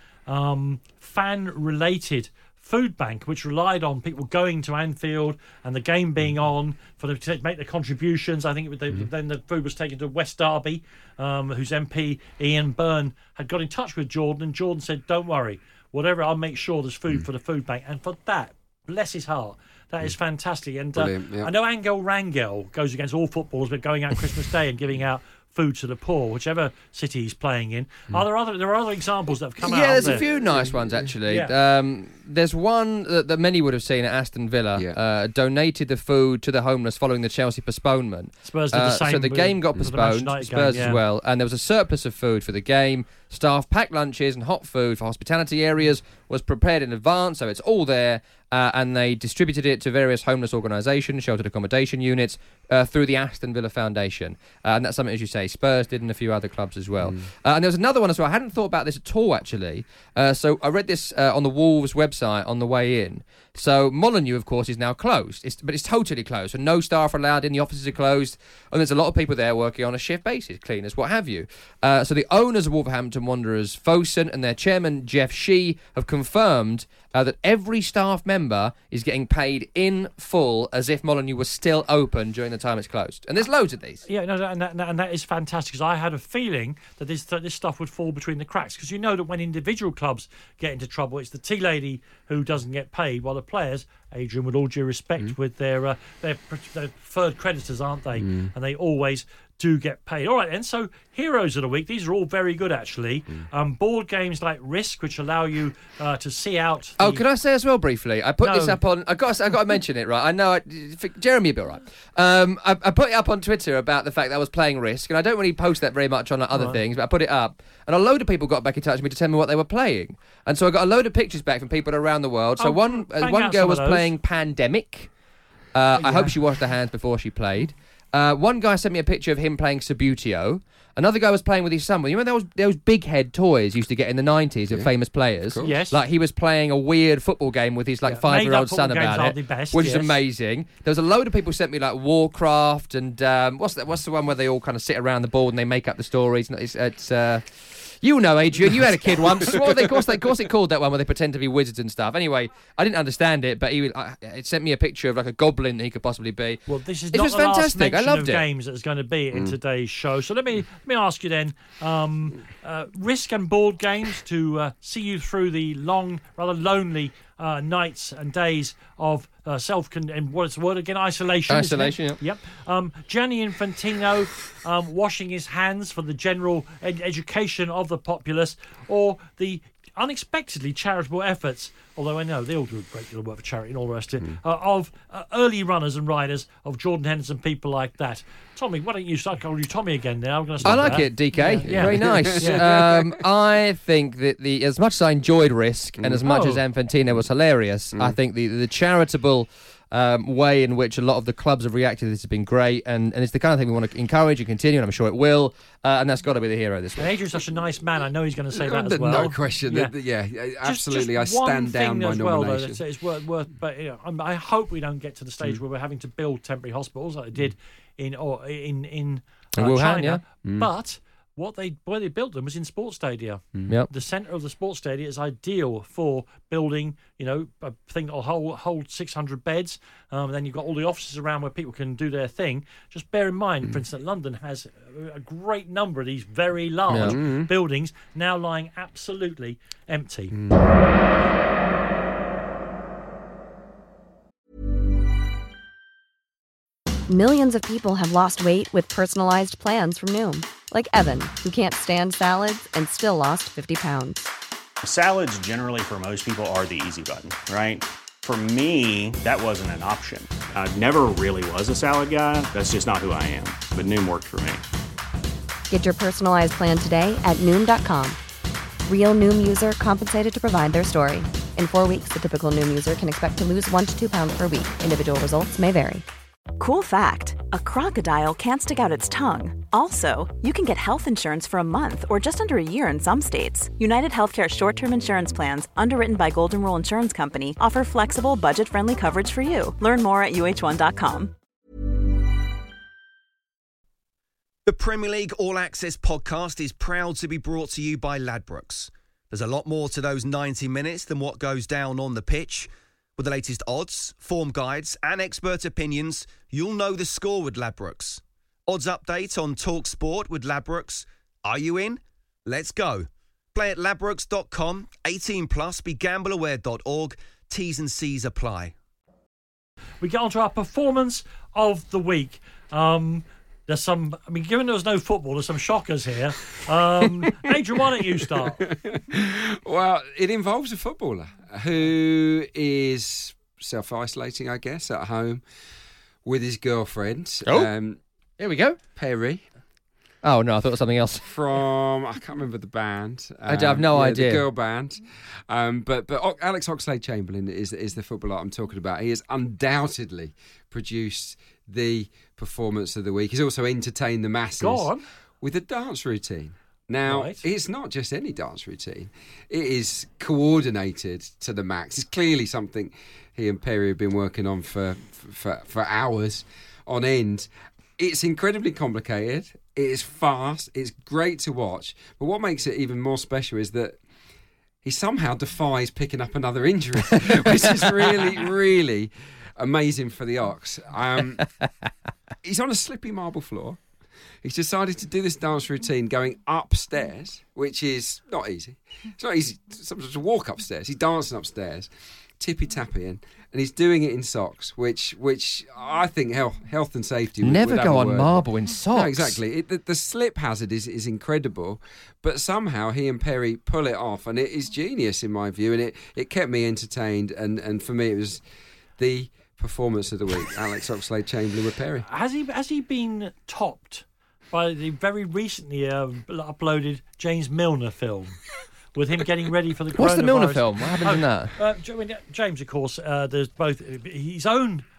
D: fan-related food bank which relied on people going to Anfield and the game being on for them to make their contributions. I think then the food was taken to West Derby, whose MP Ian Byrne had got in touch with Jordan, and Jordan said, don't worry, whatever, I'll make sure there's food for the food bank. And for that, bless his heart, that is fantastic. And I know Angel Rangel goes against all footballers, but going out Christmas Day and giving out food to the poor, whichever city he's playing in. There are other examples that have come out.
E: Yeah, there's a few nice ones actually. There's one that many would have seen at Aston Villa. Donated the food to the homeless following the Chelsea postponement.
D: Spurs did the same.
E: So the game got postponed. Spurs as well, and there was a surplus of food for the game. Staff packed lunches and hot food for hospitality areas was prepared in advance, so it's all there. And they distributed it to various homeless organisations, sheltered accommodation units, through the Aston Villa Foundation. And that's something, as you say, Spurs did and a few other clubs as well. And there was another one as well. I hadn't thought about this at all, actually. So I read this on the Wolves website on the way in. So Molineux, of course, is now closed. But it's totally closed. So no staff are allowed in. The offices are closed. And there's a lot of people there working on a shift basis, cleaners, what have you. So the owners of Wolverhampton Wanderers, Fosun, and their chairman, Jeff Shee, have confirmed that every staff member is getting paid in full as if Molineux was still open during the time it's closed. And there's loads of these.
D: Yeah, no, and that is fantastic, because I had a feeling that this stuff would fall between the cracks, because you know that when individual clubs get into trouble, it's the tea lady who doesn't get paid, while the players, Adrian, with all due respect, with their preferred creditors, aren't they? And they always do get paid. All right then, so heroes of the week, these are all very good actually. Board games like Risk, which allow you to see out
E: can I say as well briefly, I put this up on, I got to mention it, right? I know Jeremy will be all right. I put it up on Twitter about the fact that I was playing Risk, and I don't really post that very much on other things, but I put it up, and a load of people got back in touch with me to tell me what they were playing, and so I got a load of pictures back from people around the world. So one girl was playing Pandemic. I hope she washed her hands before she played. One guy sent me a picture of him playing Subbuteo. Another guy was playing with his son. You remember those big head toys used to get in the 90s of famous players?
D: Yes.
E: Like he was playing a weird football game with his 5-year-old son about it, which is amazing. There was a load of people sent me like Warcraft and what's the one where they all kind of sit around the board and they make up the stories? It's you know, Adrian, you had a kid once. What of course it called that one where they pretend to be wizards and stuff. Anyway, I didn't understand it, but it sent me a picture of like a goblin that he could possibly be.
D: Well, this is
E: it
D: not
E: was
D: the
E: fantastic.
D: last
E: I loved
D: of
E: it.
D: games that's going to be in today's show. So let me ask you then, Risk and board games to see you through the long, rather lonely nights and days of and what's the word again? Isolation.
E: Isolation,
D: Yep. Gianni Infantino washing his hands for the general education of the populace, or the unexpectedly charitable efforts, although I know they all do a great deal of work for charity and all the rest of it, of early runners and riders of Jordan Henderson, people like that. Tommy, why don't you start calling you Tommy again now? I'm going to start
E: I like it, DK. Yeah. Very nice. I think that as much as I enjoyed Risk and as much as Infantino was hilarious, I think the charitable way in which a lot of the clubs have reacted to this has been great, and it's the kind of thing we want to encourage and continue, and I'm sure it will, and that's got to be the hero this week.
D: Adrian's such a nice man. I know he's going to say that as well.
F: No question. Yeah, absolutely.
D: Just
F: I stand down by nomination.
D: Though, it's worth. But I hope we don't get to the stage where we're having to build temporary hospitals like they did in
E: Wuhan,
D: China. But where they built them was in sports stadia.
E: Yep.
D: The centre of the sports stadia is ideal for building, a thing that'll hold 600 beds. Then you've got all the offices around where people can do their thing. Just bear in mind, for instance, London has a great number of these very large buildings now lying absolutely empty.
M: Millions of people have lost weight with personalized plans from Noom. Like Evan, who can't stand salads and still lost 50 pounds.
N: Salads generally for most people are the easy button, right? For me, that wasn't an option. I never really was a salad guy. That's just not who I am. But Noom worked for me.
M: Get your personalized plan today at Noom.com. Real Noom user compensated to provide their story. In 4 weeks, the typical Noom user can expect to lose 1 to 2 pounds per week. Individual results may vary.
O: Cool fact, a crocodile can't stick out its tongue. Also, you can get health insurance for a month or just under a year in some states. United Healthcare short-term insurance plans, underwritten by Golden Rule Insurance Company, offer flexible, budget-friendly coverage for you. Learn more at UH1.com.
B: The Premier League All Access podcast is proud to be brought to you by Ladbrokes. There's a lot more to those 90 minutes than what goes down on the pitch. With the latest odds, form guides and expert opinions, you'll know the score with Ladbrokes. Odds update on TalkSport with Ladbrokes. Are you in? Let's go. Play at ladbrokes.com, 18 plus, begambleaware.org. T's and C's apply.
D: We get on to our performance of the week. There's some, given there was no football, there's some shockers here. Adrian, why don't you start?
F: Well, it involves a footballer who is self-isolating, I guess, at home with his girlfriend.
E: Here we go.
F: Perry.
E: Oh, no, I thought it was something else.
F: From, I can't remember the band.
E: I have no idea.
F: The girl band. But Alex Oxlade-Chamberlain is the footballer I'm talking about. He has undoubtedly produced the performance of the week. He's also entertained the masses with a dance routine. Now, It's not just any dance routine. It is coordinated to the max. It's clearly something he and Perry have been working on for hours on end. It's incredibly complicated. It is fast. It's great to watch. But what makes it even more special is that he somehow defies picking up another injury, which is really, really amazing for the Ox. He's on a slippy marble floor. He's decided to do this dance routine going upstairs, which is not easy. It's not easy sometimes to walk upstairs. He's dancing upstairs, tippy-tapping, and he's doing it in socks, which I think health and safety would
E: never
F: have
E: go
F: a
E: on
F: word.
E: marble in socks.
F: No, exactly. The slip hazard is incredible, but somehow he and Perry pull it off, and it is genius in my view, and it kept me entertained, and for me it was the performance of the week. Alex Oxlade-Chamberlain with Perry.
D: Has he been topped by the very recently uploaded James Milner film with him getting ready for the coronavirus?
E: What's the Milner film? What happened in that?
D: James, of course, there's both his own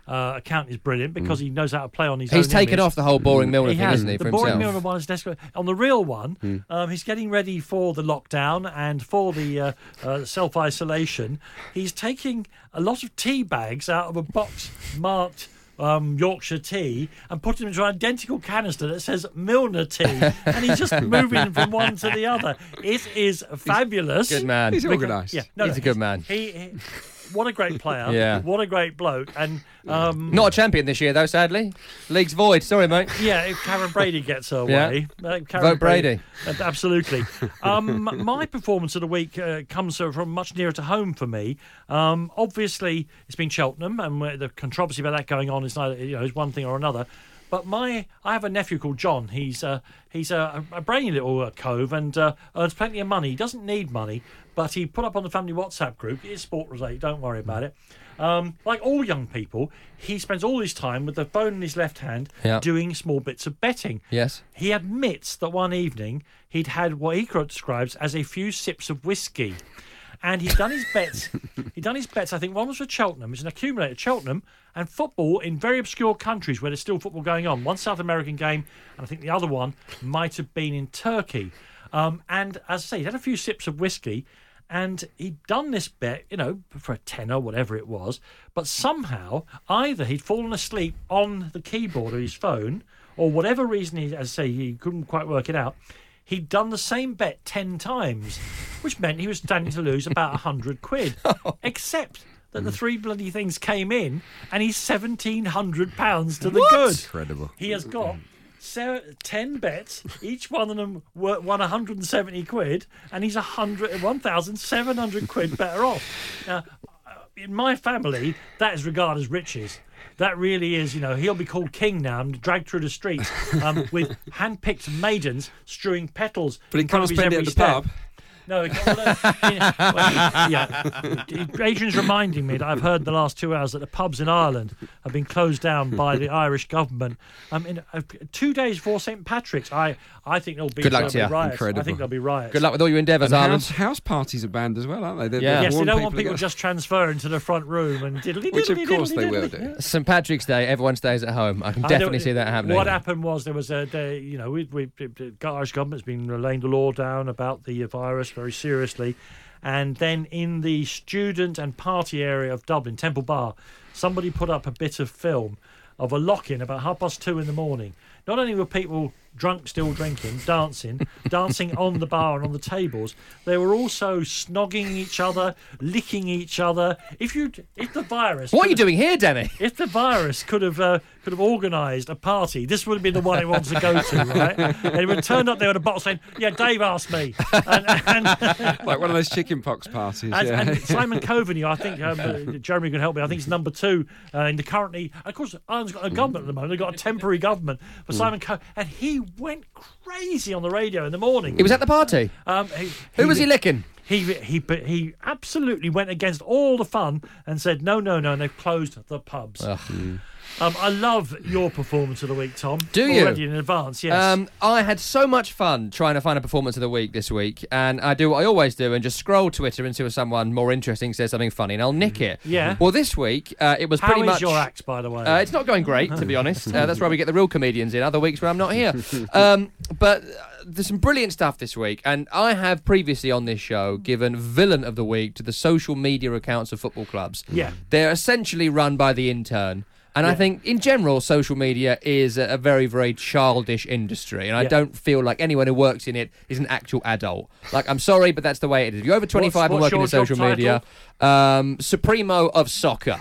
D: account is brilliant because he knows how to play on his own.
E: He's taken
D: image.
E: off the whole boring Milner thing, hasn't he,
D: The
E: for
D: boring
E: himself?
D: Milner one is desperate. On the real one, he's getting ready for the lockdown and for the self-isolation. He's taking a lot of tea bags out of a box marked Yorkshire tea and putting them into an identical canister that says Milner tea, and he's just moving from one to the other. It is fabulous.
E: Good man.
F: He's organised.
D: Yeah,
E: He's a good man.
D: He what a great player.
E: Yeah.
D: What a great bloke. And
E: not a champion this year, though, sadly. League's void. Sorry, mate.
D: yeah, if Karen Brady gets her
E: Yeah.
D: way.
E: Vote Brady.
D: Absolutely. My performance of the week comes from much nearer to home for me. Obviously, it's been Cheltenham, and the controversy about that going on is neither, is one thing or another. But I have a nephew called John. He's a brainy little cove and earns plenty of money. He doesn't need money, but he put up on the family WhatsApp group. It is sport related. Don't worry about it. Like all young people, he spends all his time with the phone in his left hand doing small bits of betting.
E: Yes.
D: He admits that one evening he'd had what he describes as a few sips of whiskey. And he'd done his bets. I think one was for Cheltenham. It's an accumulator. Cheltenham and football in very obscure countries where there's still football going on. One South American game, and I think the other one might have been in Turkey. And as I say, he had a few sips of whiskey, and he'd done this bet, for a tenner, whatever it was. But somehow, either he'd fallen asleep on the keyboard of his phone, or whatever reason, he couldn't quite work it out. He'd done the same bet 10 times, which meant he was standing to lose about 100 quid. Except that the three bloody things came in, and he's £1,700 to the good.
F: Incredible.
D: He has got 10 bets, each one of them won 170 quid, and he's 1,700 quid better off. Now, in my family, that is regarded as riches. That really is, he'll be called king now and dragged through the streets with hand-picked maidens strewing petals.
F: But he can't spend it at the pub.
D: No, Adrian's reminding me that I've heard in the last 2 hours that the pubs in Ireland have been closed down by the Irish government. 2 days before St Patrick's, I think there'll be riots.
F: Incredible.
D: I think there'll be riots.
E: Good luck with all your endeavours, Ireland.
F: House parties are banned as well, aren't they?
D: Yes, they don't want people just transferring to the front room and
F: which of course they will do.
E: St Patrick's Day, everyone stays at home. I can definitely see that happening.
D: What happened was there was the Irish government's been laying the law down about the virus very seriously, and then in the student and party area of Dublin, Temple Bar, somebody put up a bit of film of a lock-in about 2:30 in the morning. Not only were people drunk, still drinking, dancing on the bar and on the tables, they were also snogging each other, licking each other. If the virus,
E: what are you doing here, Demi?
D: If the virus could have organised a party, this would have been the one it wanted to go to, right? And it would have turned up there with a bottle saying, "Yeah, Dave asked me," and
F: like one of those chickenpox parties.
D: And Simon Coveney, I think Jeremy can help me. I think he's number 2 in the currently. Of course, Ireland's got a government at the moment. They've got a temporary government, but Simon and he went crazy on the radio in the morning.
E: He was at the party. Who was he licking?
D: He absolutely went against all the fun and said no, and they've closed the pubs. I love your performance of the week, Tom.
E: Do you?
D: Already in advance, yes.
E: I had so much fun trying to find a performance of the week this week, and I do what I always do and just scroll Twitter and see if someone more interesting says something funny, and I'll nick it.
D: Yeah.
E: Well, this week, it was pretty much...
D: How is your act, by the way?
E: It's not going great, to be honest. That's why we get the real comedians in other weeks when I'm not here. But there's some brilliant stuff this week, and I have previously on this show given Villain of the Week to the social media accounts of football clubs.
D: Yeah.
E: They're essentially run by the intern. And I think, in general, social media is a very, very childish industry. And I don't feel like anyone who works in it is an actual adult. Like, I'm sorry, but that's the way it is. If you're over 25 and working in social media, Supremo of soccer.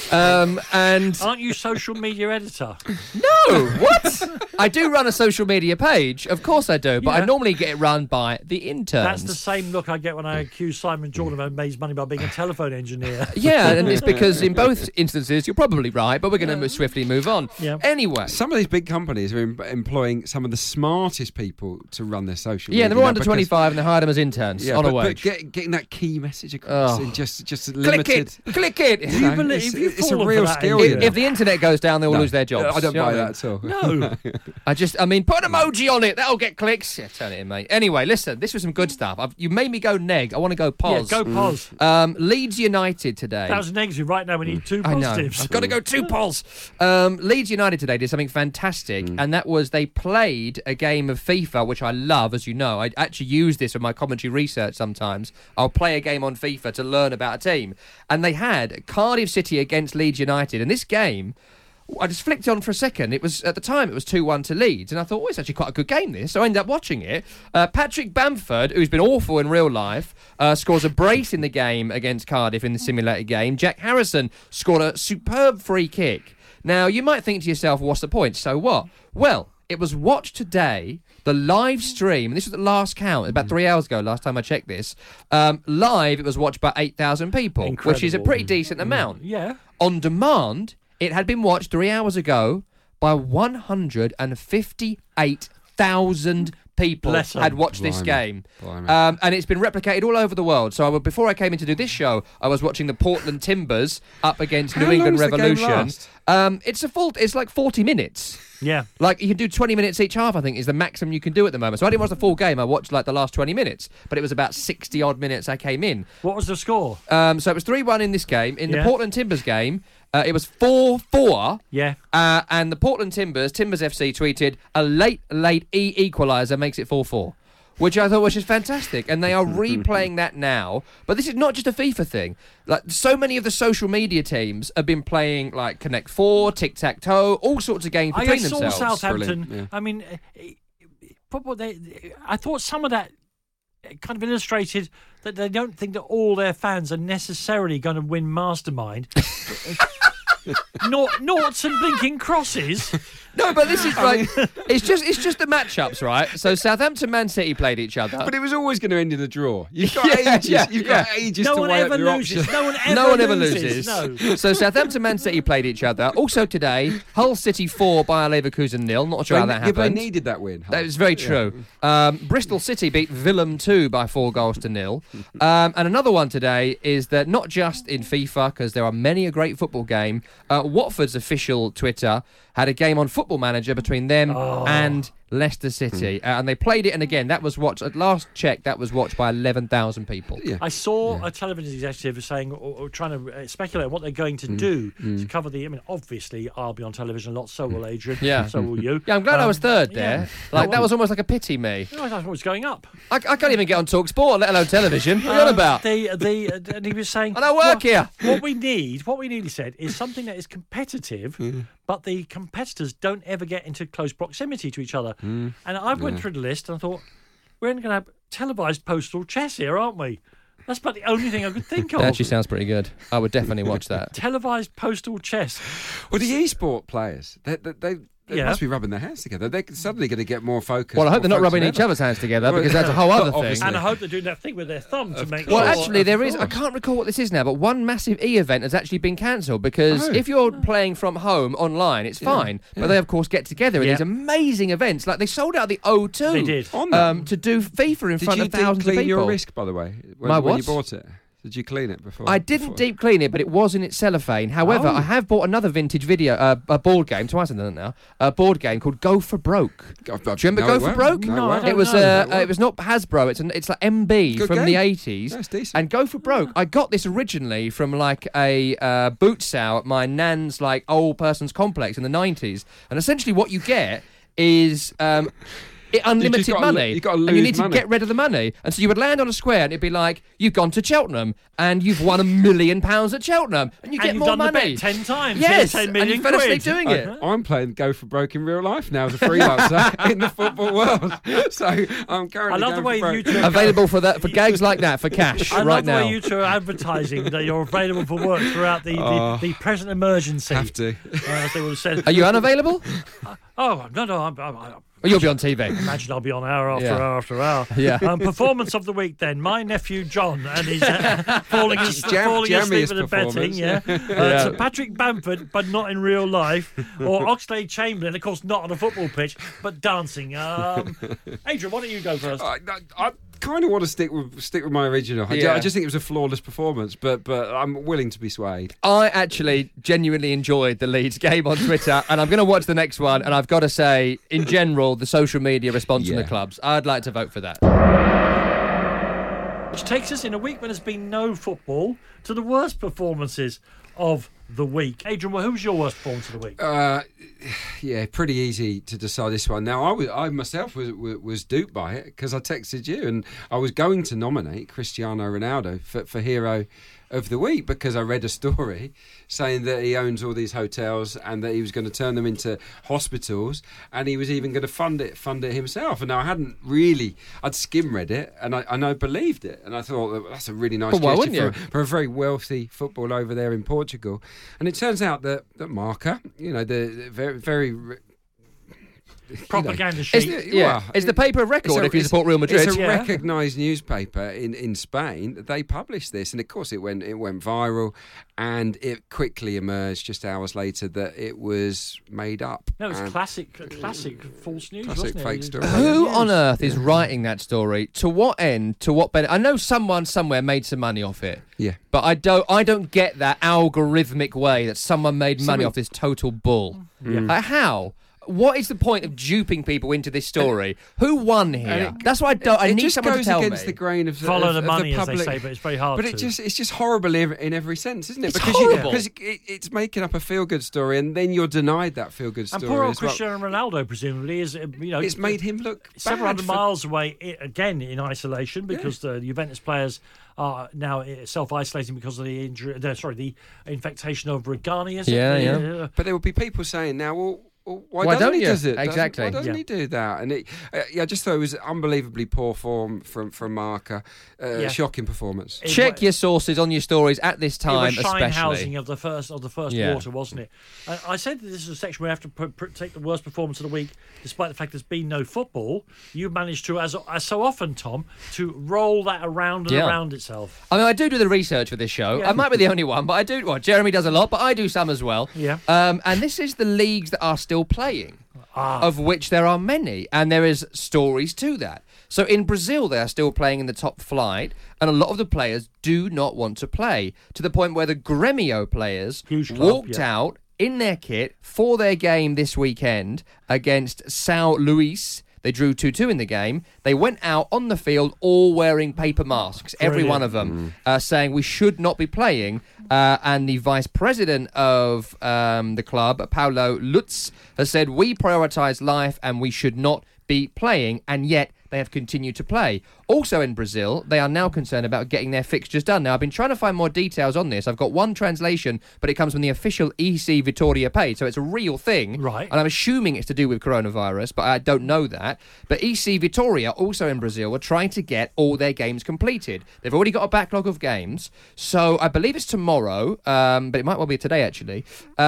E: And
D: aren't you social media editor?
E: No, what? I do run a social media page. Of course I do. But I normally get it run by the interns.
D: That's the same look I get when I accuse Simon Jordan of having made his money by being a telephone engineer.
E: Yeah, and it's because in both instances, you're probably right, but we're going to swiftly move on.
D: Yeah.
E: Anyway.
F: Some of these big companies are employing some of the smartest people to run their social media.
E: Yeah, they're all under 25 and they hired them as interns on a wage.
F: But getting that key message across in just limited...
E: Click it!
D: Do you believe, if you
F: it's a
D: fallen
F: real
D: for that,
F: skill.
D: Adrian.
E: If the internet goes down, they will lose their jobs.
F: I don't
E: You know
F: buy
E: what I
F: that at all.
D: No.
E: I mean, put an emoji on it. That'll get clicks. Yeah, turn it in, mate. Anyway, listen, this was some good stuff. You made me go neg. I want to go pos.
D: Yeah, go pos.
E: Leeds United today.
D: That was a negative. Right now we need two
E: I know.
D: positives.
E: I've got to go 2 pos. Leeds United today did something fantastic, and that was they played a game of FIFA, which I love, as you know. I actually use this for my commentary research sometimes. I'll play a game on FIFA to learn about a team. And they had Cardiff City against Leeds United. And this game, I just flicked on for a second. It was, at the time, it was 2-1 to Leeds. And I thought, it's actually quite a good game, this. So I ended up watching it. Patrick Bamford, who's been awful in real life, scores a brace in the game against Cardiff in the simulated game. Jack Harrison scored a superb free kick. Now, you might think to yourself, what's the point? So what? Well, it was watched today, the live stream, and this was the last count, about 3 hours ago, last time I checked this. Live, it was watched by 8,000 people, which is a pretty decent amount.
D: Yeah.
E: On demand, it had been watched 3 hours ago by 158,000 people had watched this game. And it's been replicated all over the world. So before I came in to do this show, I was watching the Portland Timbers up against New England Revolution. It's like 40 minutes.
D: Yeah.
E: Like, you can do 20 minutes each half, I think, is the maximum you can do at the moment. So I didn't watch the full game. I watched, like, the last 20 minutes. But it was about 60-odd minutes I came in.
D: What was the score?
E: So it was 3-1 in this game. In the Portland Timbers game, it was 4-4.
D: Yeah.
E: And the Portland Timbers FC tweeted, a late equaliser makes it 4-4. Which I thought was just fantastic. And they are replaying that now. But this is not just a FIFA thing. Like, so many of the social media teams have been playing, like, Connect 4, Tic-Tac-Toe, all sorts of games between themselves.
D: I saw Southampton. I mean, I thought some of that kind of illustrated that they don't think that all their fans are necessarily going to win Mastermind. Noughts and blinking crosses.
E: No, but this is like it's just the matchups, right? So Southampton, Man City played each other,
F: but it was always going to end in a draw. You've got ages. You've got ages to weigh up your options.
D: No one ever loses. No.
E: So Southampton, Man City played each other. Also today, Hull City 4, Bayer Leverkusen 0. Not sure how that happened.
F: They needed that win.
E: That was very true. Bristol City beat Willem 2 by 4-0. And another one today is that not just in FIFA, because there are many a great football game. Watford's official Twitter had a game on Football Manager between them and Leicester City. And they played it, and again, that was watched, at last check, that was watched by 11,000 people.
F: Yeah.
D: I saw a television executive saying, or trying to speculate what they're going to do to cover the, I mean, obviously, I'll be on television a lot, so will Adrian, so will you.
E: Yeah, I'm glad I was third there. Like, that was almost like a pity me.
D: I thought it was going up.
E: I can't even get on Talk Sport, let alone television. What are you on about?
D: And he was saying,
E: and I work here.
D: What we need, he said, is something that is competitive, but the competitors don't ever get into close proximity to each other. And I went through the list and I thought, we're only going to have televised postal chess here, aren't we? That's about the only thing I could think of.
E: That actually sounds pretty good. I would definitely watch that.
D: Televised postal chess.
F: Well, the e-sport players, they must be rubbing their hands together. They're suddenly going to get more focused.
E: Well, I hope they're not rubbing each other's hands together, because that's a whole other thing.
D: And I hope they're doing that thing with their thumb to make
E: sure. Well, actually, there is, I can't recall what this is now, but one massive E-event has actually been cancelled, because if you're playing from home online, it's fine. But they, of course, get together in these amazing events. Like, they sold out the O2
D: they did.
E: To do FIFA in front of thousands of people.
F: Did you clean your risk, by the way, when you bought it? Did you clean it before?
E: I didn't deep clean it, but it was in its cellophane. However, I have bought another vintage a board game, twice I've done it now, a board game called Go for Broke. Do you remember Go for Broke?
D: No, I don't
E: it was
D: know.
E: It was not Hasbro, it's like MB
F: Good
E: from
F: game.
E: the 80s.
F: That's decent.
E: And Go for Broke, I got this originally from like a boot sale at my nan's like old person's complex in the 90s. And essentially what you get is unlimited money, and you need to get rid of the money. And so you would land on a square, and it'd be like, you've gone to Cheltenham, and you've won £1 million at Cheltenham, and you get more money.
D: And you've done the bet 10 times.
E: Yes,
D: 10 million
E: and you fell asleep doing it.
F: I'm playing Go for Broke in real life now as a freelancer in the football world. So I'm currently
D: I love the way you two
E: available for gags like that for cash
D: I
E: right now.
D: love the way you two are advertising that you're available for work throughout the present emergency.
F: Have to.
D: As they would have said.
E: Are you unavailable?
D: No.
E: Well, you'll be on TV.
D: Imagine I'll be on hour after hour.
E: Yeah.
D: Performance of the week then. My nephew John and his falling asleep with the betting. To Patrick Bamford, but not in real life. Or Oxlade Chamberlain, of course, not on a football pitch, but dancing. Adrian, why don't you go first?
F: kind of want to stick with my original. I just think it was a flawless performance, but I'm willing to be swayed.
E: I actually genuinely enjoyed the Leeds game on Twitter, and I'm going to watch the next one, and I've got to say, in general, the social media response from the clubs, I'd like to vote for that.
D: Which takes us, in a week when there's been no football, to the worst performances of the week. Adrian, well, who's your worst performance of the week?
F: Pretty easy to decide this one. Now, I myself was duped by it because I texted you and I was going to nominate Cristiano Ronaldo for hero of the week because I read a story saying that he owns all these hotels and that he was going to turn them into hospitals and he was even going to fund it himself. And now I'd skim read it and I believed it, and I thought that's a really nice gesture for a very wealthy footballer over there in Portugal. And it turns out that Marca, the very, very
D: propaganda sheet.
E: It's the paper of record if you support Real Madrid.
F: It's a recognised newspaper in Spain. They published this, and of course it went viral, and it quickly emerged just hours later that it was made up.
D: No, it was classic false news, wasn't it?
F: Fake story.
E: Who on earth is writing that story? To what end? To what benefit? I know someone somewhere made some money off it.
F: Yeah,
E: but I don't get that algorithmic way that someone made money off this total bull. How? What is the point of duping people into this story? Who won here? That's what I don't. I need someone to tell me.
F: It just goes against the grain of
D: follow the money,
F: the public,
D: as they say, but it's very hard.
F: But it's just horrible in every sense, isn't it?
E: It's horrible.
F: Because it's making up a feel-good story, and then you're denied that feel-good story.
D: And poor old Cristiano Ronaldo, presumably, is
F: it's made him look
D: several hundred miles away again in isolation because the Juventus players are now self-isolating because of the injury. The infectation of Regani.
E: Yeah.
F: But there will be people saying now, well, why don't he do it?
E: Exactly.
F: Why doesn't he do that? And I just thought it was unbelievably poor form from Marca. Shocking performance.
E: Check your sources on your stories at this time,
D: it was
E: especially.
D: housing of the first quarter, wasn't it? I said that this is a section where we have to take the worst performance of the week, despite the fact there's been no football. You managed to, as so often, Tom, to roll that around and around itself.
E: I mean, I do the research for this show. I might be the only one, but I do. Well, Jeremy does a lot, but I do some as well.
D: Yeah.
E: And this is the leagues that are still playing, of which there are many, and there is stories to that. So in Brazil, they are still playing in the top flight, and a lot of the players do not want to play, to the point where the Grêmio players walked out in their kit for their game this weekend against São Luís. They drew 2-2 in the game. They went out on the field all wearing paper masks, every one of them, saying we should not be playing. And the vice president of the club, Paulo Lutz, has said, we prioritise life and we should not be playing, and yet they have continued to play. Also in Brazil, they are now concerned about getting their fixtures done. Now, I've been trying to find more details on this. I've got one translation, but it comes from the official EC Vitória page, so it's a real thing.
D: Right.
E: And I'm assuming it's to do with coronavirus, but I don't know that. But EC Vitória, also in Brazil, are trying to get all their games completed. They've already got a backlog of games, so I believe it's tomorrow, but it might well be today, actually.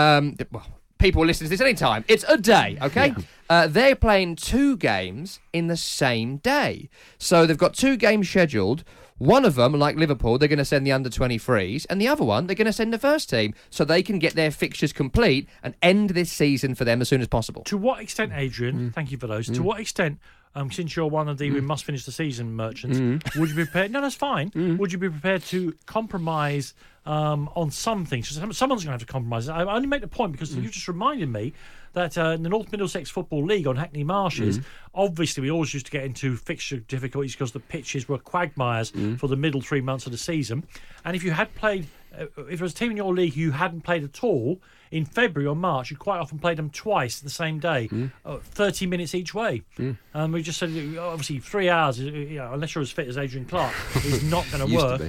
E: People will listen to this anytime. It's a day, okay? Yeah. They're playing 2 games in the same day. So they've got 2 games scheduled. One of them, like Liverpool, they're going to send the under-23s, and the other one, they're going to send the first team, so they can get their fixtures complete and end this season for them as soon as possible.
D: To what extent, Adrian, thank you for those, to what extent, since you're one of the we must finish the season merchants, would you be prepared? No, that's fine. Would you be prepared to compromise on some things? Someone's going to have to compromise. I only make the point because you just reminded me that in the North Middlesex Football League on Hackney Marshes, obviously we always used to get into fixture difficulties because the pitches were quagmires for the middle 3 months of the season. And if you had played, if there was a team in your league who hadn't played at all, in February or March, you quite often played them twice the same day, 30 minutes each way. We just said, obviously, 3 hours, unless you're as fit as Adrian Clark, is not going to work.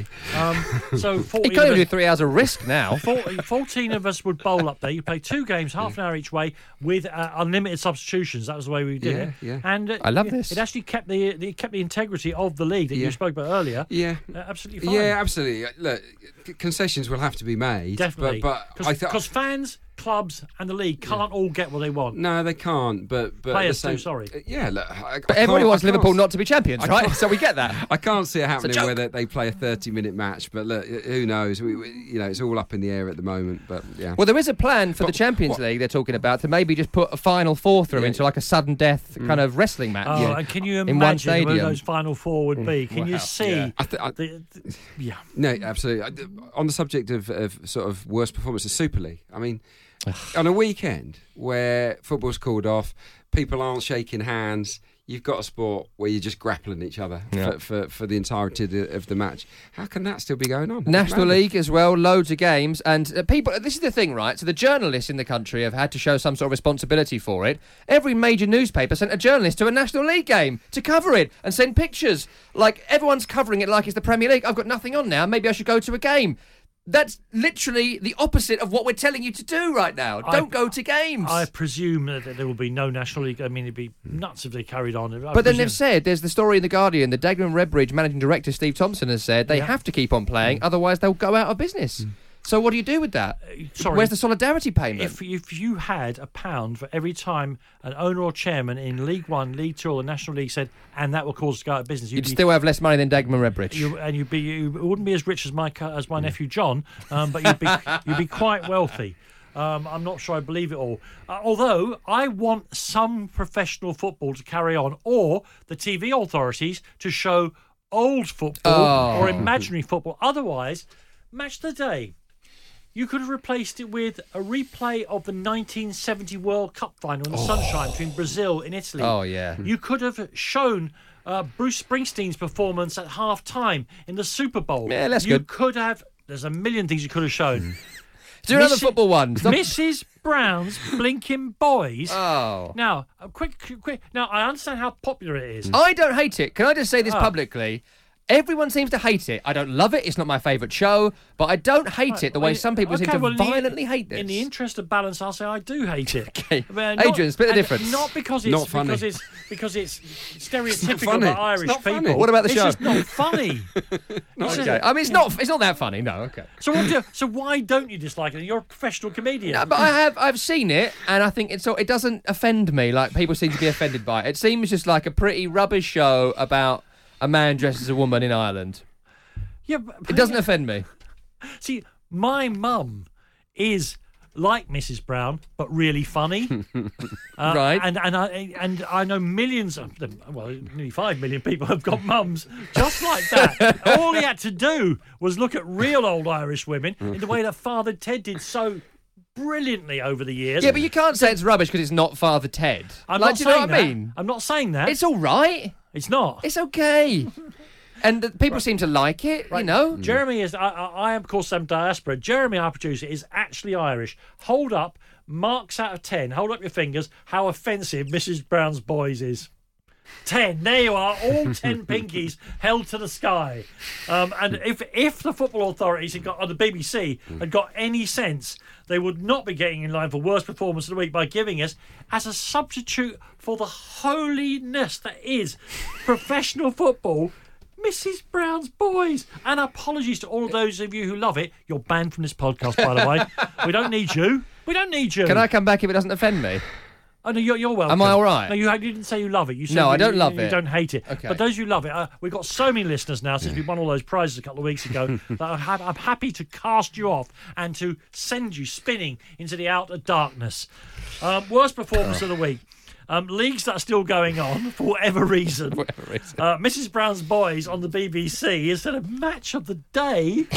D: So 14
E: he can't even do 3 hours of risk now.
D: 14 of us would bowl up there. You play 2 games, half an hour each way, with unlimited substitutions. That was the way we did it.
F: Yeah.
D: And
E: I love this.
D: It actually kept the integrity of the league that you spoke about earlier.
F: Yeah,
D: absolutely fine.
F: Yeah, absolutely. Look, concessions will have to be made.
D: Definitely,
F: but
D: because fans clubs and the league can't all get what they want.
F: No, they can't. But
D: players do. Sorry.
F: Yeah, look,
E: but everybody wants Liverpool not to be champions, right? So we get that.
F: I can't see it happening where they play a 30-minute match. But look, who knows? It's all up in the air at the moment. But yeah.
E: Well, there is a plan for the Champions League they're talking about to maybe just put a Final Four through into like a sudden death kind of wrestling match.
D: Oh, and can you
E: in one
D: imagine where
E: stadium.
D: those Final Four would be? Can you see?
F: Yeah. No, absolutely. On the subject of sort of worst performances, Super League. I mean, on a weekend where football's called off, people aren't shaking hands. You've got a sport where you're just grappling each other for the entirety of the match. How can that still be going on?
E: National League as well, loads of games. And people, this is the thing, right? So the journalists in the country have had to show some sort of responsibility for it. Every major newspaper sent a journalist to a National League game to cover it and send pictures. Like, everyone's covering it like it's the Premier League. I've got nothing on now. Maybe I should go to a game. That's literally the opposite of what we're telling you to do right now. Don't go to games.
D: I presume that there will be no National League. I mean, it'd be nuts if they carried on.
E: But then they've said, there's the story in The Guardian, the Dagenham Redbridge managing director Steve Thompson has said they have to keep on playing, otherwise they'll go out of business. So what do you do with that?
D: Sorry.
E: Where's the solidarity payment?
D: If you had £1 for every time an owner or chairman in League One, League Two, or the National League said, and that will cause us to go out of business,
E: you'd still have less money than Dagenham Redbridge.
D: You wouldn't be as rich as my nephew John, but you'd be quite wealthy. I'm not sure I believe it all. Although I want some professional football to carry on, or the TV authorities to show old football or imaginary football. Otherwise, Match of the Day. You could have replaced it with a replay of the 1970 World Cup final in the sunshine between Brazil and Italy.
E: Oh, yeah.
D: You could have shown Bruce Springsteen's performance at half-time in the Super Bowl.
E: Yeah, that's
D: good.
E: good.
D: Could have... There's a million things you could have shown.
E: Do another football one.
D: Mrs. Brown's Blinking Boys.
E: Oh.
D: Now, quick. Now, I understand how popular it is.
E: I don't hate it. Can I just say this publicly? Everyone seems to hate it. I don't love it. It's not my favourite show, but I don't hate it the way some people seem to violently hate this.
D: In the interest of balance, I'll say I do hate it.
E: Okay. Adrian, split the difference.
D: Not because it's
F: not funny.
D: because it's stereotypical about Irish people.
F: Funny.
E: What about the show?
D: It's just not funny.
E: Okay. I mean, it's not that funny. No. Okay.
D: So why don't you dislike it? You're a professional comedian.
E: No, but I've seen it, and I think it doesn't offend me like people seem to be offended by it. It seems just like a pretty rubbish show about a man dressed as a woman in Ireland.
D: Yeah,
E: it doesn't offend me.
D: See, my mum is like Mrs. Brown, but really funny.
E: Right.
D: And I know millions of them, well, nearly 5 million people have got mums just like that. All he had to do was look at real old Irish women in the way that Father Ted did so brilliantly over the years.
E: Yeah, but you can't say it's rubbish because it's not Father Ted.
D: I'm
E: like,
D: not
E: do you know
D: saying
E: what I
D: that.
E: mean?
D: I'm not saying that.
E: It's all right.
D: It's not.
E: It's okay. And people seem to like it, you know.
D: Jeremy is, I of course am diaspora. Jeremy, our producer, is actually Irish. Hold up, marks out of 10. Hold up your fingers. How offensive Mrs. Brown's Boys is. 10. There you are. All 10 pinkies held to the sky. And if the football authorities had got, or the BBC had got any sense, they would not be getting in line for worst performance of the week by giving us, as a substitute for the holiness that is professional football, Mrs. Brown's Boys. And apologies to all of those of you who love it. You're banned from this podcast, by the way. We don't need you. We don't need you.
E: Can I come back if it doesn't offend me?
D: Oh, no, you're welcome.
E: Am I all right?
D: No, you didn't say you love it. You said
E: no, I don't love
D: you
E: it.
D: You don't hate it.
E: Okay.
D: But those who love it, we've got so many listeners now since we won all those prizes a couple of weeks ago that I'm happy to cast you off and to send you spinning into the outer darkness. Worst performance of the week. Leagues that are still going on for whatever reason. Mrs. Brown's Boys on the BBC instead of Match of the Day.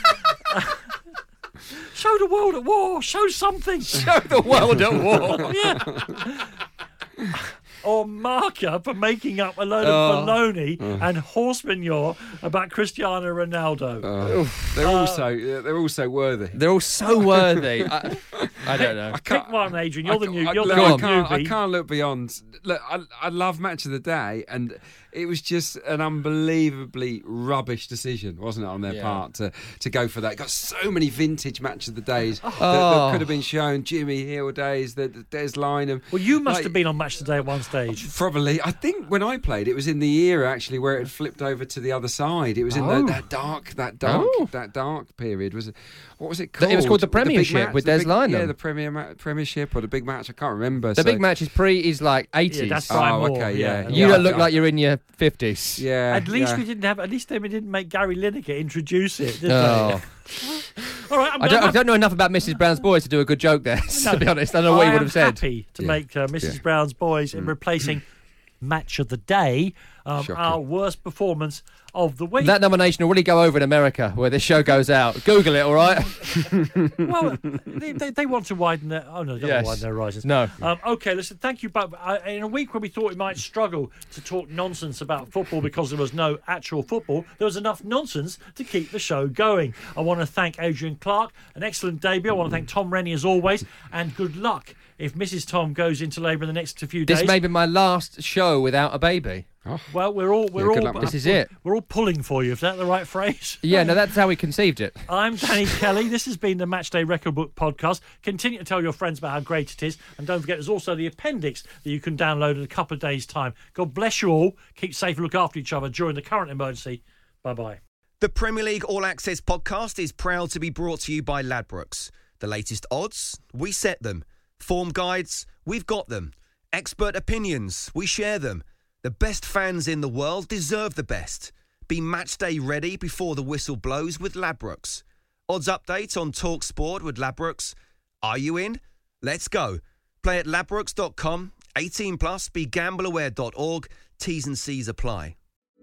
D: Show the world at war. Show something.
E: Show the world at war.
D: Yeah. Or Marker for making up a load of baloney and horse manure about Cristiano Ronaldo.
F: They're all so worthy.
E: They're all so worthy. I don't know.
D: Pick one, Adrian. You're the
F: I
D: newbie.
F: can't look beyond. Look, I love Match of the Day, and it was just an unbelievably rubbish decision, wasn't it, on their part to go for that. Got so many vintage Match of the Days that could have been shown. Jimmy Hill days, the Des Lynam.
D: Well, you must have been on Match of the Day at one stage.
F: Probably. I think when I played, it was in the era actually where it flipped over to the other side. It was in that dark period. What was it called?
E: It was called the Premiership
F: Big Match,
E: with Des Lynam.
F: Yeah, the Premiership or the Big Match. I can't remember.
E: The Big Match is like 80s.
D: Yeah, that's Brian Moore,
F: okay, yeah.
E: You don't look like you're in your 50s.
F: Yeah.
D: At least we didn't have. At least they didn't make Gary Lineker introduce it, did they? All right.
E: I don't know enough about Mrs. Brown's Boys to do a good joke there. To be honest, I don't know what he would have said.
D: I'm happy to make Mrs. Brown's Boys in replacing Match of the Day, our worst performance of the week.
E: That nomination will really go over in America where this show goes out. Google it, all right?
D: Well, they want to widen their... Oh, no, they don't want to widen their horizons.
E: No.
D: Okay, listen, thank you. But in a week where we thought we might struggle to talk nonsense about football because there was no actual football, there was enough nonsense to keep the show going. I want to thank Adrian Clark, an excellent debut. I want to thank Tom Rennie as always, and good luck if Mrs. Tom goes into labour in the next few days.
E: This may be my last show without a baby.
F: Oh.
D: Well, we're all
E: this is it.
D: We're all pulling for you. Is that the right phrase?
E: Yeah, no, that's how we conceived it.
D: I'm Danny Kelly. This has been the Matchday Record Book Podcast. Continue to tell your friends about how great it is, and don't forget there's also the appendix that you can download in a couple of days' time. God bless you all. Keep safe and look after each other during the current emergency. Bye-bye.
B: The Premier League All Access Podcast is proud to be brought to you by Ladbrokes. The latest odds, we set them. Form guides, we've got them. Expert opinions, we share them. The best fans in the world deserve the best. Be matchday ready before the whistle blows with Ladbrokes. Odds update on TalkSport with Ladbrokes. Are you in? Let's go. Play at ladbrokes.com. 18 plus. BeGambleAware.org. T's and C's apply.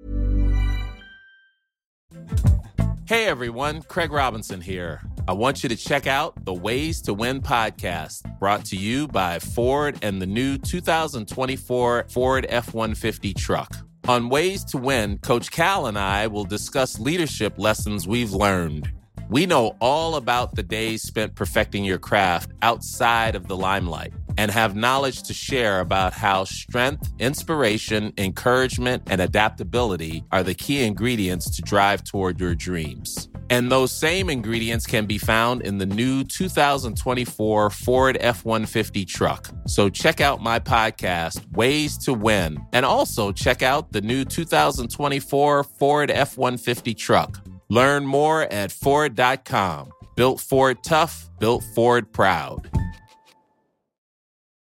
P: Hey everyone, Craig Robinson here. I want you to check out the Ways to Win podcast, brought to you by Ford and the new 2024 Ford F-150 truck. On Ways to Win, Coach Cal and I will discuss leadership lessons we've learned. We know all about the days spent perfecting your craft outside of the limelight and have knowledge to share about how strength, inspiration, encouragement, and adaptability are the key ingredients to drive toward your dreams. And those same ingredients can be found in the new 2024 Ford F-150 truck. So check out my podcast, Ways to Win, and also check out the new 2024 Ford F-150 truck. Learn more at Ford.com. Built Ford tough, built Ford proud.